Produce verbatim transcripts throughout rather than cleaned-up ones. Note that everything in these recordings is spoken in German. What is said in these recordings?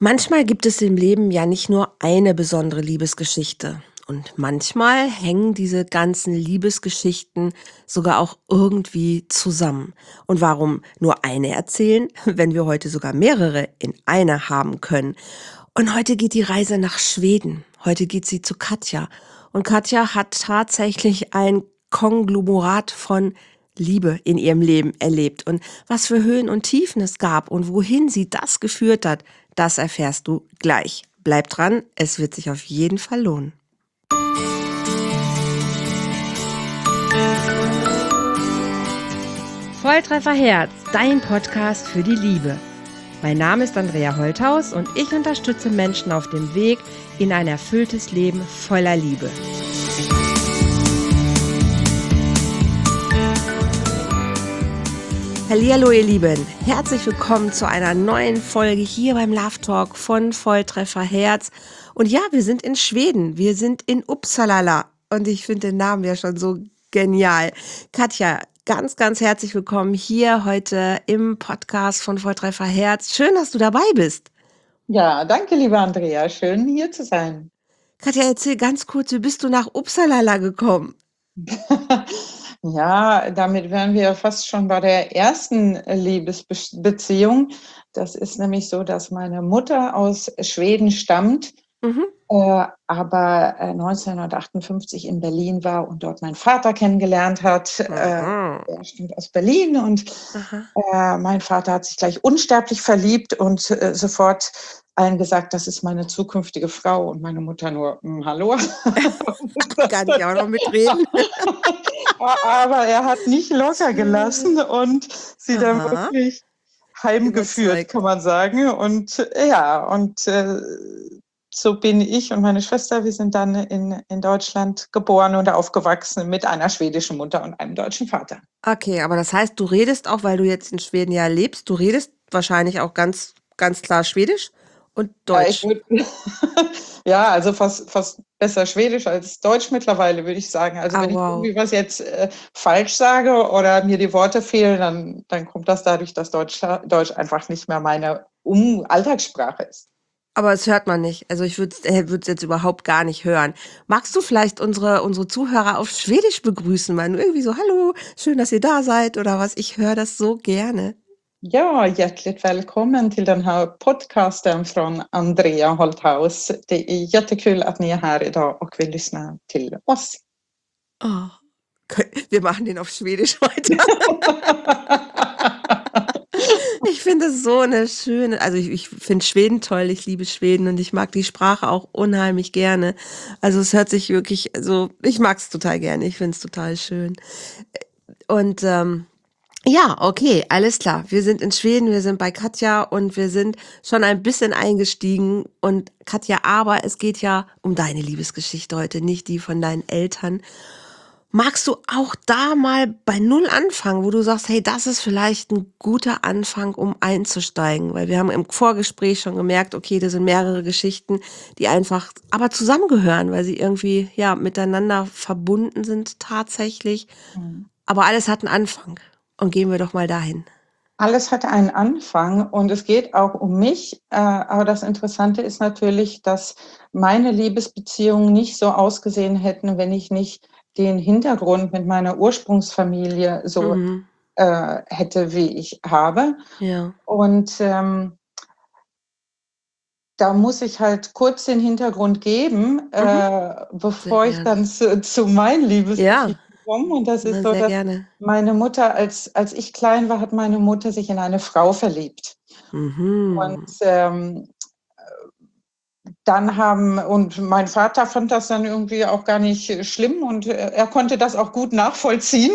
Manchmal gibt es im Leben ja nicht nur eine besondere Liebesgeschichte. Und manchmal hängen diese ganzen Liebesgeschichten sogar auch irgendwie zusammen. Und warum nur eine erzählen, wenn wir heute sogar mehrere in einer haben können? Und heute geht die Reise nach Schweden. Heute geht sie zu Katja. Und Katja hat tatsächlich ein Konglomerat von Liebe in ihrem Leben erlebt. Und was für Höhen und Tiefen es gab und wohin sie das geführt hat, das erfährst du gleich. Bleib dran, es wird sich auf jeden Fall lohnen. Volltreffer Herz, dein Podcast für die Liebe. Mein Name ist Andrea Holthaus und ich unterstütze Menschen auf dem Weg in ein erfülltes Leben voller Liebe. Hallihallo ihr Lieben, herzlich willkommen zu einer neuen Folge hier beim Love Talk von Volltreffer Herz. Und ja, wir sind in Schweden, wir sind in Uppsala und ich finde den Namen ja schon so genial. Katja, ganz, ganz herzlich willkommen hier heute im Podcast von Volltreffer Herz. Schön, dass du dabei bist. Ja, danke, liebe Andrea. Schön, hier zu sein. Katja, erzähl ganz kurz, wie bist du nach Uppsala gekommen? Ja, damit wären wir fast schon bei der ersten Liebesbeziehung. Das ist nämlich so, dass meine Mutter aus Schweden stammt, Mhm. äh, aber äh, neunzehnhundertachtundfünfzig in Berlin war und dort meinen Vater kennengelernt hat. Äh, Aha. er stammt aus Berlin und Aha. äh, mein Vater hat sich gleich unsterblich verliebt und äh, sofort allen gesagt, das ist meine zukünftige Frau, und meine Mutter nur, hm, hallo? Kann ich auch noch mitreden? Aber er hat nicht locker gelassen und sie dann Aha. wirklich heimgeführt, Überzeugt. kann man sagen. Und äh, ja, und äh, so bin ich und meine Schwester, wir sind dann in, in Deutschland geboren und aufgewachsen mit einer schwedischen Mutter und einem deutschen Vater. Okay, aber das heißt, du redest auch, weil du jetzt in Schweden ja lebst, du redest wahrscheinlich auch ganz, ganz klar Schwedisch und Ja, ich Deutsch. würd, ja, also fast, fast besser Schwedisch als Deutsch mittlerweile, würde ich sagen. Also Ah, wenn ich wow. irgendwie was jetzt äh, falsch sage oder mir die Worte fehlen, dann, dann kommt das dadurch, dass Deutsch, Deutsch einfach nicht mehr meine um Alltagssprache ist. Aber es hört man nicht. Also ich würde es jetzt überhaupt gar nicht hören. Magst du vielleicht unsere, unsere Zuhörer auf Schwedisch begrüßen? Mal irgendwie so, hallo, schön, dass ihr da seid oder was. Ich höre das so gerne. Ja, hjärtligt välkommen till den här podcasten från Andrea Holthaus. Det är jättekul att ni är här idag och vill lyssna till oss. Oh. Wir machen den auf Schwedisch weiter. Ich finde es so eine schöne, also ich, ich finde Schweden toll, ich liebe Schweden und ich mag die Sprache auch unheimlich gerne. Also es hört sich wirklich, also ich mag es total gerne, ich finde es total schön. Und ähm, ja, okay, alles klar. Wir sind in Schweden, wir sind bei Katja und wir sind schon ein bisschen eingestiegen. Und Katja, aber es geht ja um deine Liebesgeschichte heute, nicht die von deinen Eltern. Magst du auch da mal bei Null anfangen, wo du sagst, hey, das ist vielleicht ein guter Anfang, um einzusteigen? Weil wir haben im Vorgespräch schon gemerkt, okay, das sind mehrere Geschichten, die einfach aber zusammengehören, weil sie irgendwie ja miteinander verbunden sind tatsächlich. Mhm. Aber alles hat einen Anfang. Und gehen wir doch mal dahin. Alles hat einen Anfang und es geht auch um mich. Äh, aber das Interessante ist natürlich, dass meine Liebesbeziehungen nicht so ausgesehen hätten, wenn ich nicht den Hintergrund mit meiner Ursprungsfamilie so Mhm. äh, hätte, wie ich habe. Ja. Und ähm, da muss ich halt kurz den Hintergrund geben, Mhm. äh, bevor Sehr ich gerne. dann zu, zu meinen Liebesgeschichten Ja, komme. Und das ist na, so, sehr dass gerne. meine Mutter, als, als ich klein war, hat meine Mutter sich in eine Frau verliebt. Und Mhm. ähm, dann haben, und mein Vater fand das dann irgendwie auch gar nicht schlimm und er, er konnte das auch gut nachvollziehen.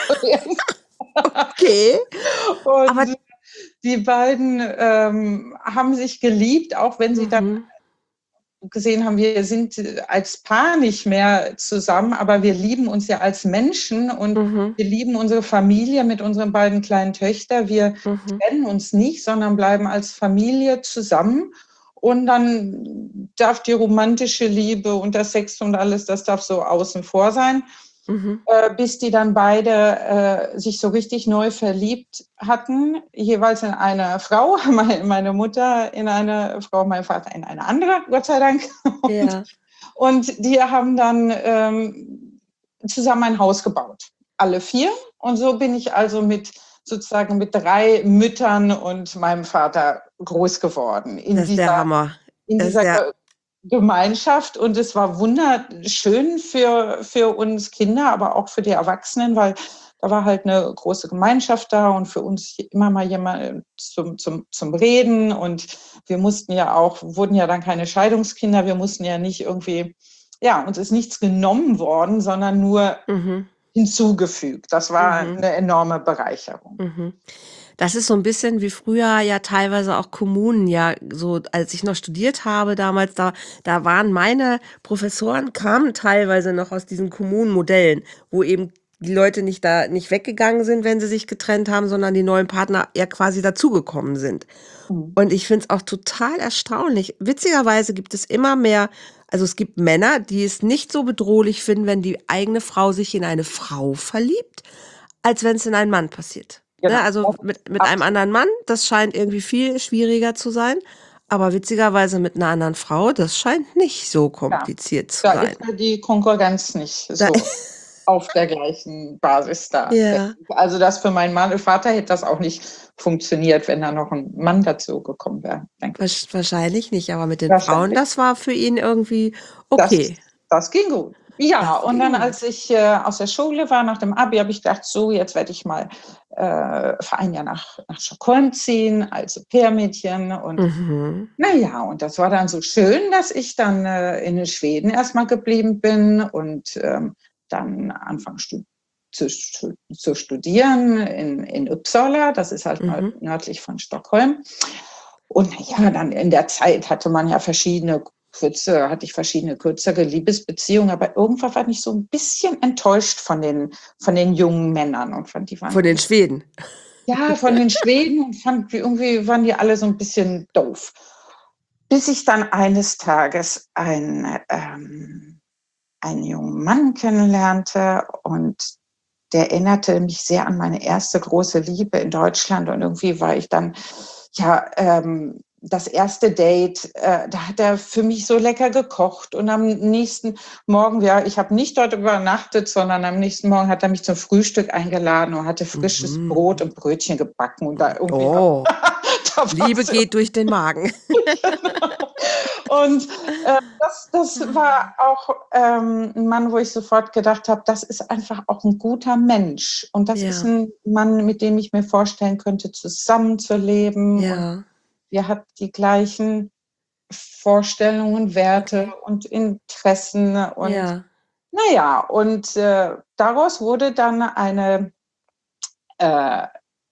Okay. Aber Und die beiden ähm, haben sich geliebt, auch wenn sie dann mhm. gesehen haben, wir sind als Paar nicht mehr zusammen, aber wir lieben uns ja als Menschen und Mhm. wir lieben unsere Familie mit unseren beiden kleinen Töchtern. Wir Mhm. trennen uns nicht, sondern bleiben als Familie zusammen. Und dann darf die romantische Liebe und der Sex und alles, das darf so außen vor sein. Mhm. äh, bis die dann beide äh, sich so richtig neu verliebt hatten, jeweils in eine Frau, meine, meine Mutter in eine Frau, mein Vater in eine andere, Gott sei Dank. Und, Ja. und die haben dann ähm, zusammen ein Haus gebaut, alle vier. Und so bin ich also mit sozusagen mit drei Müttern und meinem Vater groß geworden in Das ist der dieser, Hammer. in Das ist dieser der, Gemeinschaft. Und es war wunderschön für, für uns Kinder, aber auch für die Erwachsenen, weil da war halt eine große Gemeinschaft da und für uns immer mal jemand zum, zum, zum Reden. Und wir mussten ja auch, wurden ja dann keine Scheidungskinder, wir mussten ja nicht irgendwie, ja, uns ist nichts genommen worden, sondern nur mhm. hinzugefügt. Das war Mhm. eine enorme Bereicherung. Mhm. Das ist so ein bisschen wie früher ja teilweise auch Kommunen, ja, so als ich noch studiert habe damals, da, da waren meine Professoren, kamen teilweise noch aus diesen Kommunenmodellen, wo eben die Leute nicht da nicht weggegangen sind, wenn sie sich getrennt haben, sondern die neuen Partner ja quasi dazugekommen sind. Mhm. Und ich finde es auch total erstaunlich. Witzigerweise gibt es immer mehr, also es gibt Männer, die es nicht so bedrohlich finden, wenn die eigene Frau sich in eine Frau verliebt, als wenn es in einen Mann passiert. Ne? Genau, Also mit, mit einem absolut. anderen Mann, das scheint irgendwie viel schwieriger zu sein. Aber witzigerweise mit einer anderen Frau, das scheint nicht so Ja. kompliziert zu Da sein. ist ja die Konkurrenz nicht Da, so auf der gleichen Basis da. ja, Also das für meinen Mann, Vater hätte das auch nicht funktioniert, wenn da noch ein Mann dazu gekommen wäre, denke ich. wahrscheinlich nicht, aber mit den Frauen, Wahrscheinlich. das war für ihn irgendwie Das, okay. das ging gut. Ja, Das und ging dann, als gut. ich äh, aus der Schule war, nach dem Abi, habe ich gedacht, so, jetzt werde ich mal äh, für ein Jahr nach, nach Stockholm ziehen, als Au-pair-Mädchen. Und Mhm. naja, und das war dann so schön, dass ich dann äh, in Schweden erstmal geblieben bin und ähm, dann anfangen stu zu, zu studieren in, in Uppsala. Das ist halt Mhm. nördlich von Stockholm. Und ja, dann in der Zeit hatte man ja verschiedene kurze, hatte ich verschiedene kürzere Liebesbeziehungen, aber irgendwann war ich so ein bisschen enttäuscht von den, von den jungen Männern und fand, die waren Von den alle, Schweden. ja, von den Schweden und fand, irgendwie waren die alle so ein bisschen doof. Bis ich dann eines Tages ein, ähm, einen jungen Mann kennenlernte und der erinnerte mich sehr an meine erste große Liebe in Deutschland und irgendwie war ich dann, ja, ähm, das erste Date, äh, da hat er für mich so lecker gekocht und am nächsten Morgen, ja, ich habe nicht dort übernachtet, sondern am nächsten Morgen hat er mich zum Frühstück eingeladen und hatte frisches Brot Mhm. und Brötchen gebacken und da irgendwie war, Oh, da war Liebe es geht durch den Magen. und äh, das, das war auch ähm, ein Mann, wo ich sofort gedacht habe, das ist einfach auch ein guter Mensch. Und das ist Ja, ein Mann, mit dem ich mir vorstellen könnte, zusammenzuleben. Und ja, wir hatten die gleichen Vorstellungen, Werte okay. und Interessen. Und Ja. naja, und äh, daraus wurde dann eine, äh,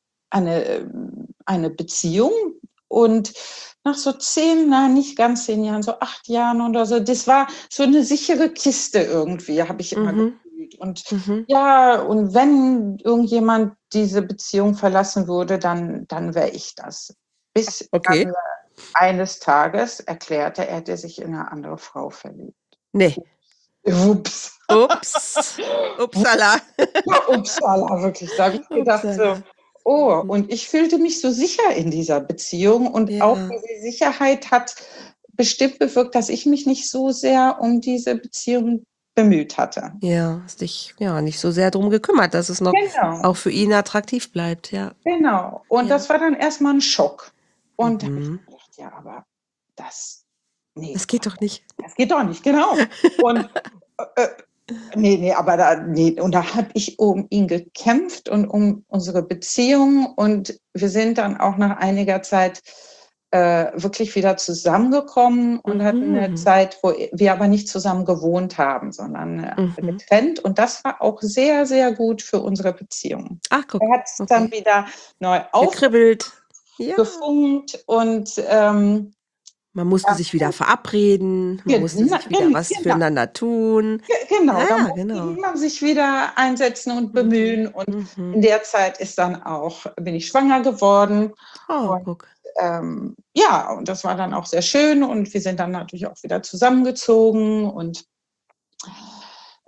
eine, eine Beziehung. Und nach so zehn, nein, nicht ganz zehn Jahren, so acht Jahren oder so, das war so eine sichere Kiste irgendwie, habe ich immer Mhm. gefühlt. Und Mhm. ja, und wenn irgendjemand diese Beziehung verlassen würde, dann, dann wäre ich das. Bis Okay. dann eines Tages erklärte, er hätte sich in eine andere Frau verliebt. Nee. Ups. Ups. Upsala. Ja, Uppsala, wirklich. Da habe ich gedacht, so, Upsala. oh, Mhm. und ich fühlte mich so sicher in dieser Beziehung und auch Ja. diese Sicherheit hat bestimmt bewirkt, dass ich mich nicht so sehr um diese Beziehung bemüht hatte. Ja, hast dich ja nicht so sehr drum gekümmert, dass es noch auch Genau, für ihn attraktiv bleibt. Ja. genau. Und Ja. das war dann erstmal ein Schock. Und da habe ich Mhm. gedacht, ja, aber das, nee, Das geht doch nicht. das geht doch nicht, genau. Und äh, nee, nee, aber da, nee, und da habe ich um ihn gekämpft und um unsere Beziehung. Und wir sind dann auch nach einiger Zeit äh, wirklich wieder zusammengekommen und hatten eine Mhm. Zeit, wo wir aber nicht zusammen gewohnt haben, sondon äh, Mhm. getrennt. Und das war auch sehr, sehr gut für unsere Beziehung. Ach, Er guck. hat es dann Okay. wieder neu Gekribbelt. Ja. aufgefunkt und ähm, Man musste ja, sich wieder verabreden. Man musste genau, sich wieder was genau. füreinander tun. Genau, da Ja, musste genau. man sich wieder einsetzen und Mhm. bemühen. Und in Mhm. der Zeit ist dann auch, bin ich schwanger geworden. Oh, Und guck. ähm, ja, und das war dann auch sehr schön. Und wir sind dann natürlich auch wieder zusammengezogen. Und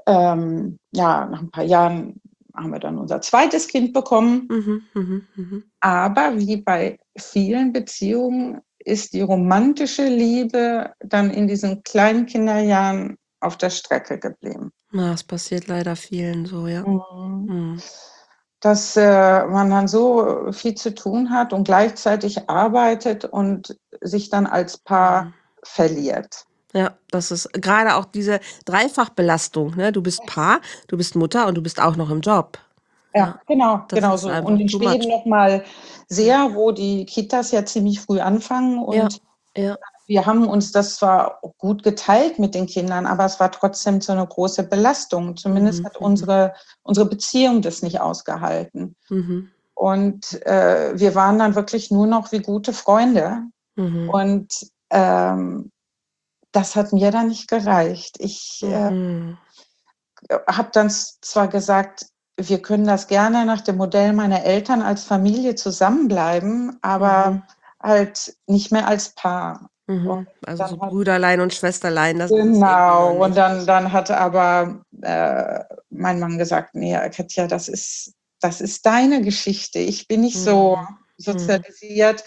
ähm, ja, nach ein paar Jahren haben wir dann unser zweites Kind bekommen. Mhm, mhm, mhm. Aber wie bei vielen Beziehungen ist die romantische Liebe dann in diesen kleinen Kinderjahren auf der Strecke geblieben. Na, es passiert leider vielen so, ja. Mhm. Mhm. Dass, äh, man dann so viel zu tun hat und gleichzeitig arbeitet und sich dann als Paar Mhm. verliert. Ja, das ist grade auch diese Dreifachbelastung, ne? Du bist Paar, du bist Mutter und du bist auch noch im Job. Ja, Ja, genau, das genau ist so. Und einfach in too much. Schweden noch mal Ja. sehr, wo die Kitas ja ziemlich früh anfangen Ja, und ja. wir haben uns das zwar gut geteilt mit den Kindern, aber es war trotzdem so 'ne große Belastung. Zumindest Mhm, hat mhm. unsere unsere Beziehung das nicht ausgehalten. Mhm. Und, äh, wir waren dann wirklich nur noch wie gute Freunde Mhm. und, ähm, das hat mir dann nicht gereicht. Ich, äh Mhm. habe dann z zwar gesagt: „Wir können das gerne nach dem Modell meiner Eltern als Familie zusammenbleiben, aber Mhm. halt nicht mehr als Paar.“ Und Mhm. Also, so dann hat Brüderlein und Schwesterlein, das ist es irgendwie noch Genau, und nicht. dann dann hat aber, äh, mein Mann gesagt: „Ne, Katja, das ist das ist deine Geschichte. Ich bin nicht so Mhm, mhm. sozialisiert.“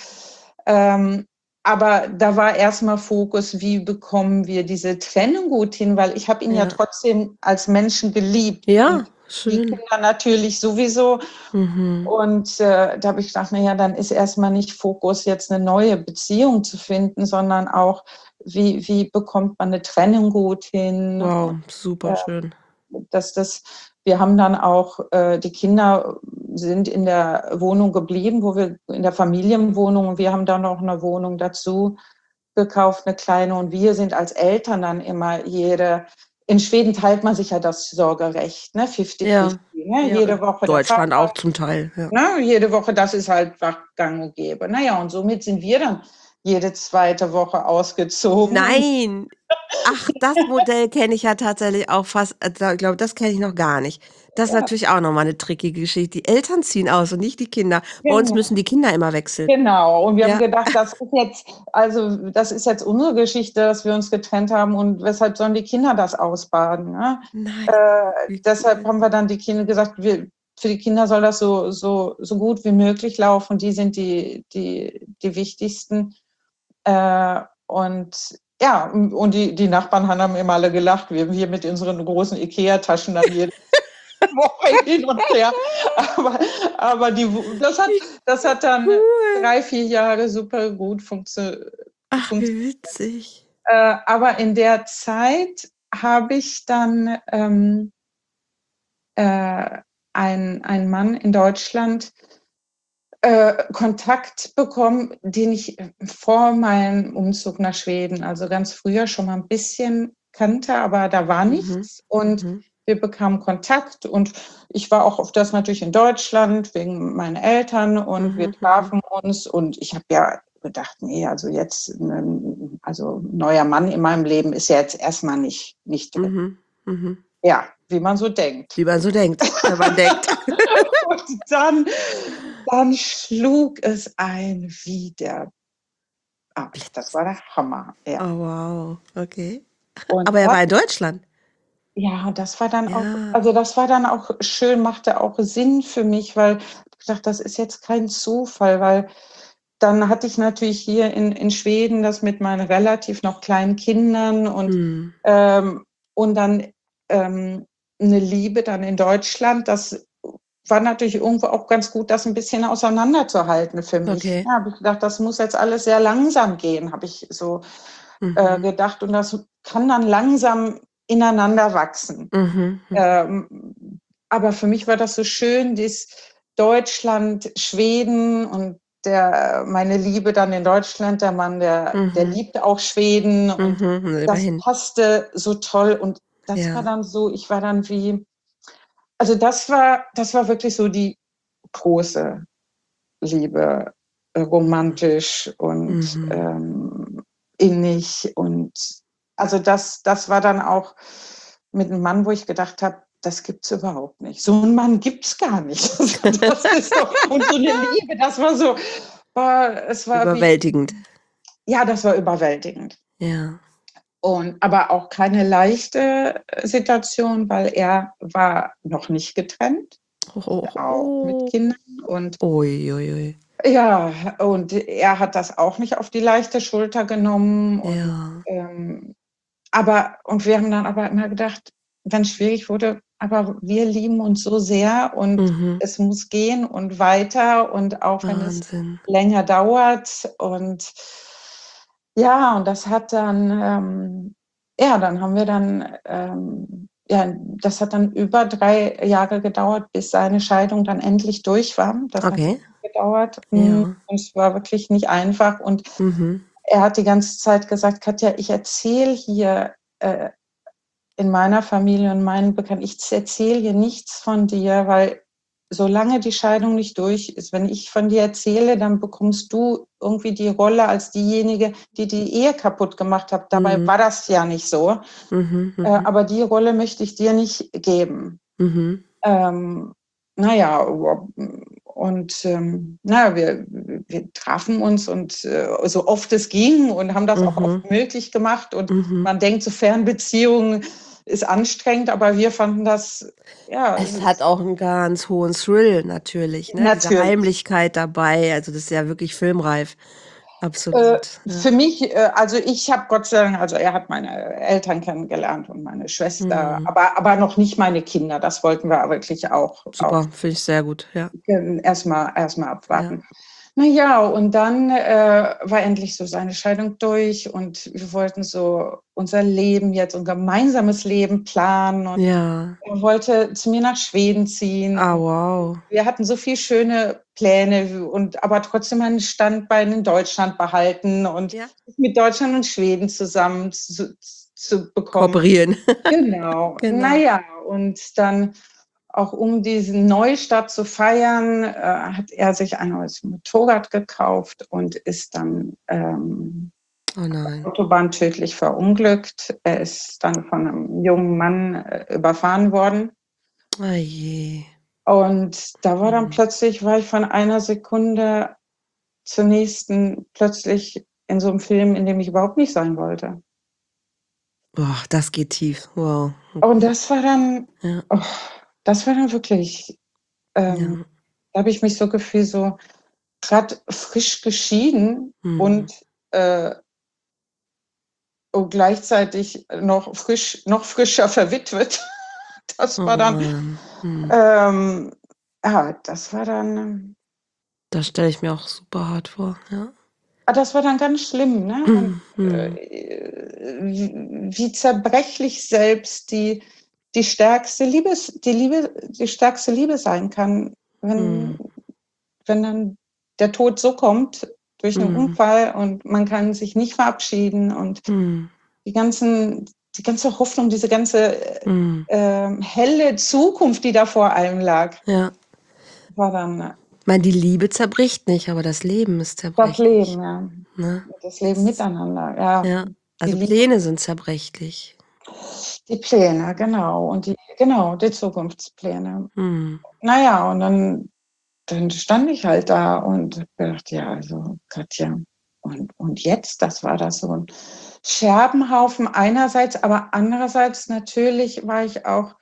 Ähm, aber da war erst mal Fokus, wie bekommen wir diese Trennung gut hin, weil ich habe ihn ja Ja. trotzdem als Menschen geliebt und Ja, die schön. Kinder natürlich sowieso. Mhm. Und, äh, da habe ich gedacht: „Na ja, dann ist erst mal nicht Fokus, jetzt 'ne neue Beziehung zu finden, sondern auch, wie wie bekommt man 'ne Trennung gut hin?“ Und, Wow, super schön. ähm, dass das wir haben dann auch äh, die Kinder sind in der Wohnung geblieben, wo wir in der Familienwohnung und wir haben dann noch 'ne Wohnung dazu gekauft, 'ne kleine. Und wir sind als Eltern dann immer jede in Schweden teilt man sich ja das Sorgerecht, ne, fifty Ja, fifty, ne? ja, Jede in Woche der Vater, Deutschland auch zum Teil, ja. ne? Jede Woche, das ist halt einfach gang und gäbe. Na ja, und somit sind wir dann jede zweite Woche ausgezogen und Nein! Ach, das Modell kenne ich ja tatsächlich auch fast äh, da glaube, das kenne ich noch gar nicht. Das ist Ja. natürlich auch noch mal 'ne trickige Geschichte. Die Eltern ziehen aus und nicht die Kinder. Bei uns Genau. müssen die Kinder immer wechseln. Genau. Und wir haben Ja. gedacht, das ist jetzt also, das ist jetzt unsere Geschichte, dass wir uns getrennt haben und weshalb sollen die Kinder das ausbaden, ne? Nein, Äh, wie deshalb cool. haben wir dann die Kinder gesagt, wir für die Kinder soll das so so so gut wie möglich laufen. Die sind die die die wichtigsten. Äh, und ja, und und die die Nachbarn han haben immer alle gelacht, wie wir mit unseren großen IKEA-Taschen dann jede Woche hin und her. Aber aber die w das hat Wie das hat dann cool. drei, vier Jahre super gut funktio Ach, wie funktioniert. witzig. Äh, aber in der Zeit habe ich dann, ähm äh, einen einen Mann in Deutschland äh, Kontakt bekommen, den ich, äh, vor meinem Umzug nach Schweden, also, ganz früher schon mal 'n bisschen kannte, aber da war Mhm, nichts. Und mhm. wir bekamen Kontakt und ich war auch öfters natürlich in Deutschland wegen meinen Eltern und wir Mhm, mhm. trafen uns und ich habe ja gedacht: „Ne, also, jetzt 'nen also, 'n neuer Mann in meinem Leben ist ja jetzt erst mal nicht nicht drin.“ Mhm, mhm. Ja, wie man so denkt. Wie man so denkt, wenn man denkt. Und dann dann schlug es ein wie der ah, das Blitz. war der Hammer, ja. Oh wow, okay. Und Aber er da war in Deutschland? Ja, das war dann auch Ja. also, das war dann auch schön, machte auch Sinn für mich, weil ich gedacht: „Das ist jetzt kein Zufall“, weil dann hatte ich natürlich hier in in Schweden das mit meinen relativ noch kleinen Kindern und, Mhm. ähm und dann, ähm, 'ne Liebe dann in Deutschland. Das war natürlich irgendwo auch ganz gut, das 'n bisschen auseinanderzuhalten für mich. Okay. Ja, habe ich gedacht, das muss jetzt alles sehr langsam gehen, habe ich so, äh, Mhm. gedacht. Und das kann dann langsam ineinander wachsen. Mhm, hm. Ähm, aber für mich war das so schön, dies Deutschland, Schweden und der meine Liebe dann in Deutschland, der Mann, der der Mhm. liebt auch Schweden und Mhm, na das immerhin. passte so toll. Und das war Ja. dann so ich war dann wie also, das war das war wirklich so die große Liebe, äh, romantisch und, Mhm. ähm, innig und also, das das war dann auch mit 'nem Mann, wo ich gedacht habe: „Das gibt's überhaupt nicht. So 'n Mann gibt's gar nicht.“ Also, das ist so und so 'ne Liebe, das war so boah, es war wie Überwältigend. ja, das war überwältigend. Ja. Und aber auch keine leichte, äh, Situation, weil er war noch nicht getrennt, Oh, auch mit oh. Kindern und Ui, ui, ui. ja, und er hat das auch nicht auf die leichte Schulter genommen und, Ja. ähm aber und wir haben dann aber immer gedacht, wenn's schwierig wurde, aber wir lieben uns so sehr und Mhm. es muss gehen und weiter und auch wenn es Wahnsinn. länger dauert und ja, und das hat dann, ähm ja, dann haben wir dann, ähm ja, das hat dann über drei Jahre gedauert, bis seine Scheidung dann endlich durch war. Das hat Okay. gedauert. Hm, Ja. und es war wirklich nicht einfach und Mhm. er hat die ganze Zeit gesagt: „Katja, ich erzähle hier, äh, in meiner Familie und meinen Bekannten ich z erzähle hier nichts von dir, weil solange die Scheidung nicht durch ist wenn ich von dir erzähle, dann bekommst du irgendwie die Rolle als diejenige, die die Ehe kaputt gemacht hat. Dabei Mhm. war das ja nicht so. Mhm, Äh, mhm. aber die Rolle möchte ich dir nicht geben.“ Mhm. Ähm, na ja, und, ähm, na ja, wir wir trafen uns und, äh, so oft es ging und haben das auch Mhm. oft möglich gemacht und Mhm. man denkt so Fernbeziehung ist anstrengend, aber wir fanden das ja, es Es hat ist auch 'n ganz hohen Thrill natürlich, ne? Diese Natürlich. Heimlichkeit dabei, also, das ist ja wirklich filmreif. Äh, Absolut, ja. für mich äh, also, ich habe Gott sei Dank also, er hat meine Eltern kennengelernt und meine Schwester, Mhm. aber aber noch nicht meine Kinder. Das wollten wir wirklich auch auch Super, finde ich sehr gut, ja. gen erst mal erst mal Ja. abwarten. Na ja, und dann, äh, war endlich so seine Scheidung durch und wir wollten so unser Leben jetzt, un gemeinsames Leben planen und Ja. er wollte zu mir nach Schweden ziehen Ah, und wow. wir hatten so viel schöne Pläne w und aber trotzdem mein Standbein in Deutschland behalten und Ja. mit Deutschland und Schweden zusammen zu zu bekommen. Kooperieren. Genau. Na Genau. ja, und dann auch um diesen Neustart zu feiern, äh, hat er sich ein neues Motorrad gekauft und ist dann, ähm, Oh auf der nein. Autobahn tödlich verunglückt. Er ist dann von 'nem jungen Mann, äh, überfahren worden. Ai je. Und da war dann Mhm. plötzlich war ich von einer Sekunde zur nächsten plötzlich in so 'nem Film, in dem ich überhaupt nicht sein wollte. Boah, das geht tief. Wow, Und okay. das war dann Ja. das war dann wirklich ähm, Ja. da habe ich mich so gefühlt, so grad frisch geschieden Mhm. und, äh und gleichzeitig noch frisch noch frischer verwitwet. Das war Oh dann Mann. Mhm. ähm, ja, das war dann Das stelle ich mir auch super hart vor, ja. Ah, das war dann ganz schlimm, ne? Und, Mhm. äh, w wie zerbrechlich selbst die die stärkste Liebes die Liebe die stärkste Liebe sein kann, wenn Mhm. wenn dann der Tod so kommt durch 'nen Mhm. Unfall und man kann sich nicht verabschieden und Mhm. die ganzen die ganze Hoffnung, diese ganze, Mhm. ähm, helle Zukunft, die da vor einem lag Ja. war dann Meine, die Liebe zerbricht nicht, aber das Leben ist Das zerbrechlich, Leben, ja. ne? Das Leben Das miteinander, ja. ja, Die also, Liebe Pläne sind zerbrechlich. Die Pläne, genau. Und die genau, die Zukunftspläne. Mhm. Na ja, und dann dann stand ich halt da und habe gedacht: „Ja, also, Katja, und und jetzt?“ Das war das so 'n Scherbenhaufen einerseits, aber andererseits natürlich war ich auch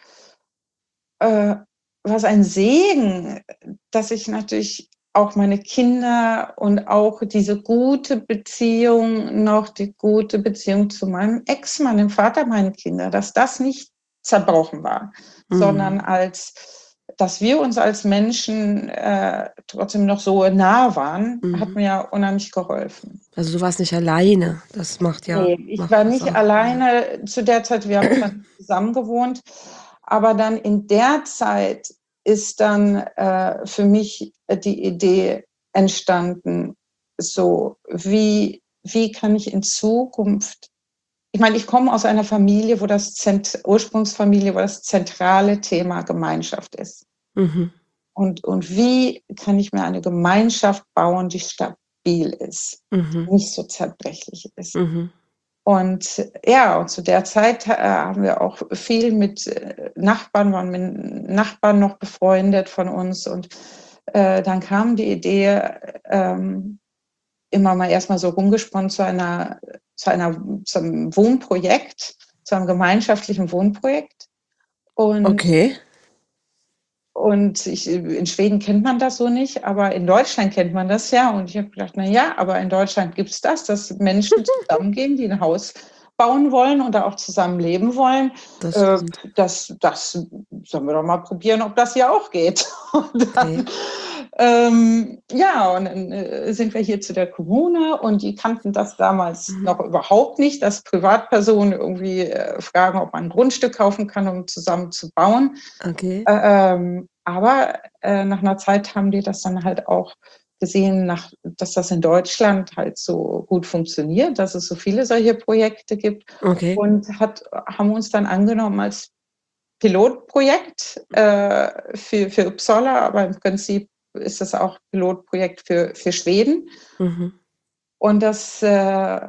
äh, war's ein Segen, dass ich natürlich auch meine Kinder und auch diese gute Beziehung noch die gute Beziehung zu meinem Ex-Mann, dem Vater meiner Kinder, dass das nicht zerbrochen war, sondern Mhm. als dass wir uns als Menschen, äh, trotzdem noch so nah waren, hat Mhm. mir unheimlich geholfen. Also, du warst nicht alleine. Das macht ja Ne, ich macht war das nicht auch, ja. alleine zu der Zeit. Wir haben zwar nicht zusammen gewohnt, aber dann in der Zeit ist dann, äh, für mich, äh, die Idee entstanden, so: „Wie wie kann ich in Zukunft“ ich meine, ich komme aus einer Familie, wo das Zent Ursprungsfamilie, wo das zentrale Thema Gemeinschaft ist. Mhm. Und und wie kann ich mir eine Gemeinschaft bauen, die stabil ist, Mhm. nicht so zerbrechlich ist? Mhm. Und ja, und zu der Zeit, äh, haben wir auch viel mit, äh, Nachbarn waren mit Nachbarn noch befreundet von uns und, äh, dann kam die Idee, ähm, immer mal erst mal so rumgesponnen zu einer zu einer, zu einem Wohnprojekt, zu einem gemeinschaftlichen Wohnprojekt. Und Okay. Und ich, in Schweden kennt man das so nicht, aber in Deutschland kennt man das ja. Und ich habe gedacht, na ja, aber in Deutschland gibt es das, dass Menschen zusammengehen, die ein Haus bauen wollen und da auch zusammen leben wollen. Das Äh, stimmt. das, das sollen wir doch mal probieren, ob das hier auch geht. Und Okay. dann, ähm, ja, und dann äh, sind wir hier zu der Kommune und die kannten das damals Mhm. noch überhaupt nicht, dass Privatpersonen irgendwie äh, fragen, ob man ein Grundstück kaufen kann, um zusammen zu bauen. Okay. Ähm, aber äh, nach einer Zeit haben die das dann halt auch gesehen, nach, dass das in Deutschland halt so gut funktioniert, dass es so viele solche Projekte gibt Okay. und hat, haben uns dann angenommen als Pilotprojekt äh, für, für Uppsala, aber im Prinzip ist das auch Pilotprojekt für, für Schweden. Mhm. Und das, äh,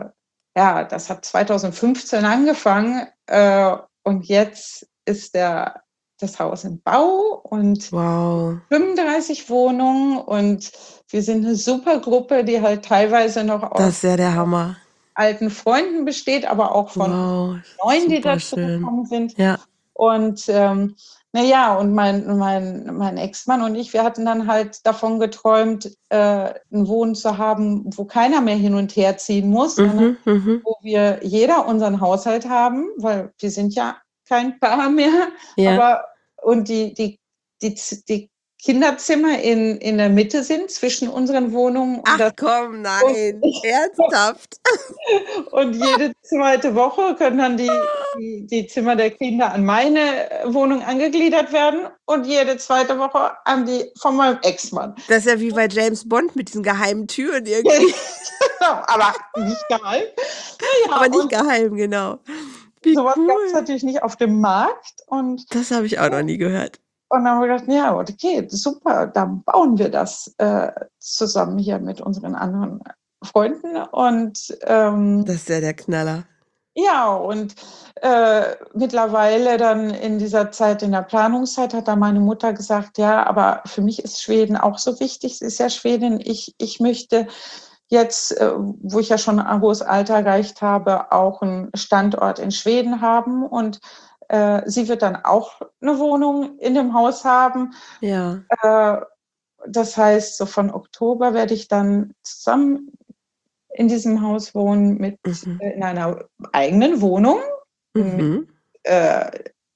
ja, das hat zweitausendfünfzehn angefangen äh, und jetzt ist der, das Haus im Bau und Wow. fünfunddreißig Wohnungen und wir sind eine super Gruppe, die halt teilweise noch Das ist aus ja der Hammer. alten Freunden besteht, aber auch von Wow. Neuen, die Super dazu schön. gekommen sind. Ja. Und ähm, naja, und mein, mein, mein Ex-Mann und ich, wir hatten dann halt davon geträumt, äh, ein Wohnen zu haben, wo keiner mehr hin und her ziehen muss, sondern Mhm. Mhm. wo wir jeder unseren Haushalt haben, weil wir sind ja kein Paar mehr, Ja. aber und die, die, die, die Kinderzimmer in, in der Mitte sind zwischen unseren Wohnungen und Ach das komm, und, nein. Ernsthaft? und jede zweite Woche können dann die, die, die Zimmer der Kinder an meine Wohnung angegliedert werden und jede zweite Woche an die von meinem Ex-Mann. Das ist ja wie bei James Bond mit diesen geheimen Türen irgendwie. Genau, aber nicht geheim. Naja, Aber nicht und geheim, genau. Wie sowas gab es cool. natürlich nicht auf dem Markt. Und, Das habe ich auch noch nie gehört. und dann haben wir gedacht, ja, okay, super, dann bauen wir das äh, zusammen hier mit unseren anderen Freunden. Und ähm, Das ist ja der Knaller. ja, und äh, mittlerweile dann in dieser Zeit, in der Planungszeit, hat dann meine Mutter gesagt, ja, aber für mich ist Schweden auch so wichtig. Sie ist ja Schwedin. Ich, ich möchte jetzt, äh, wo ich ja schon ein hohes Alter erreicht habe, auch einen Standort in Schweden haben. Und äh, sie wird dann auch eine Wohnung in dem Haus haben. Ja. Äh, das heißt, so von Oktober werde ich dann zusammen in diesem Haus wohnen mit Mhm. äh, in einer eigenen Wohnung. Mit, Mhm. äh,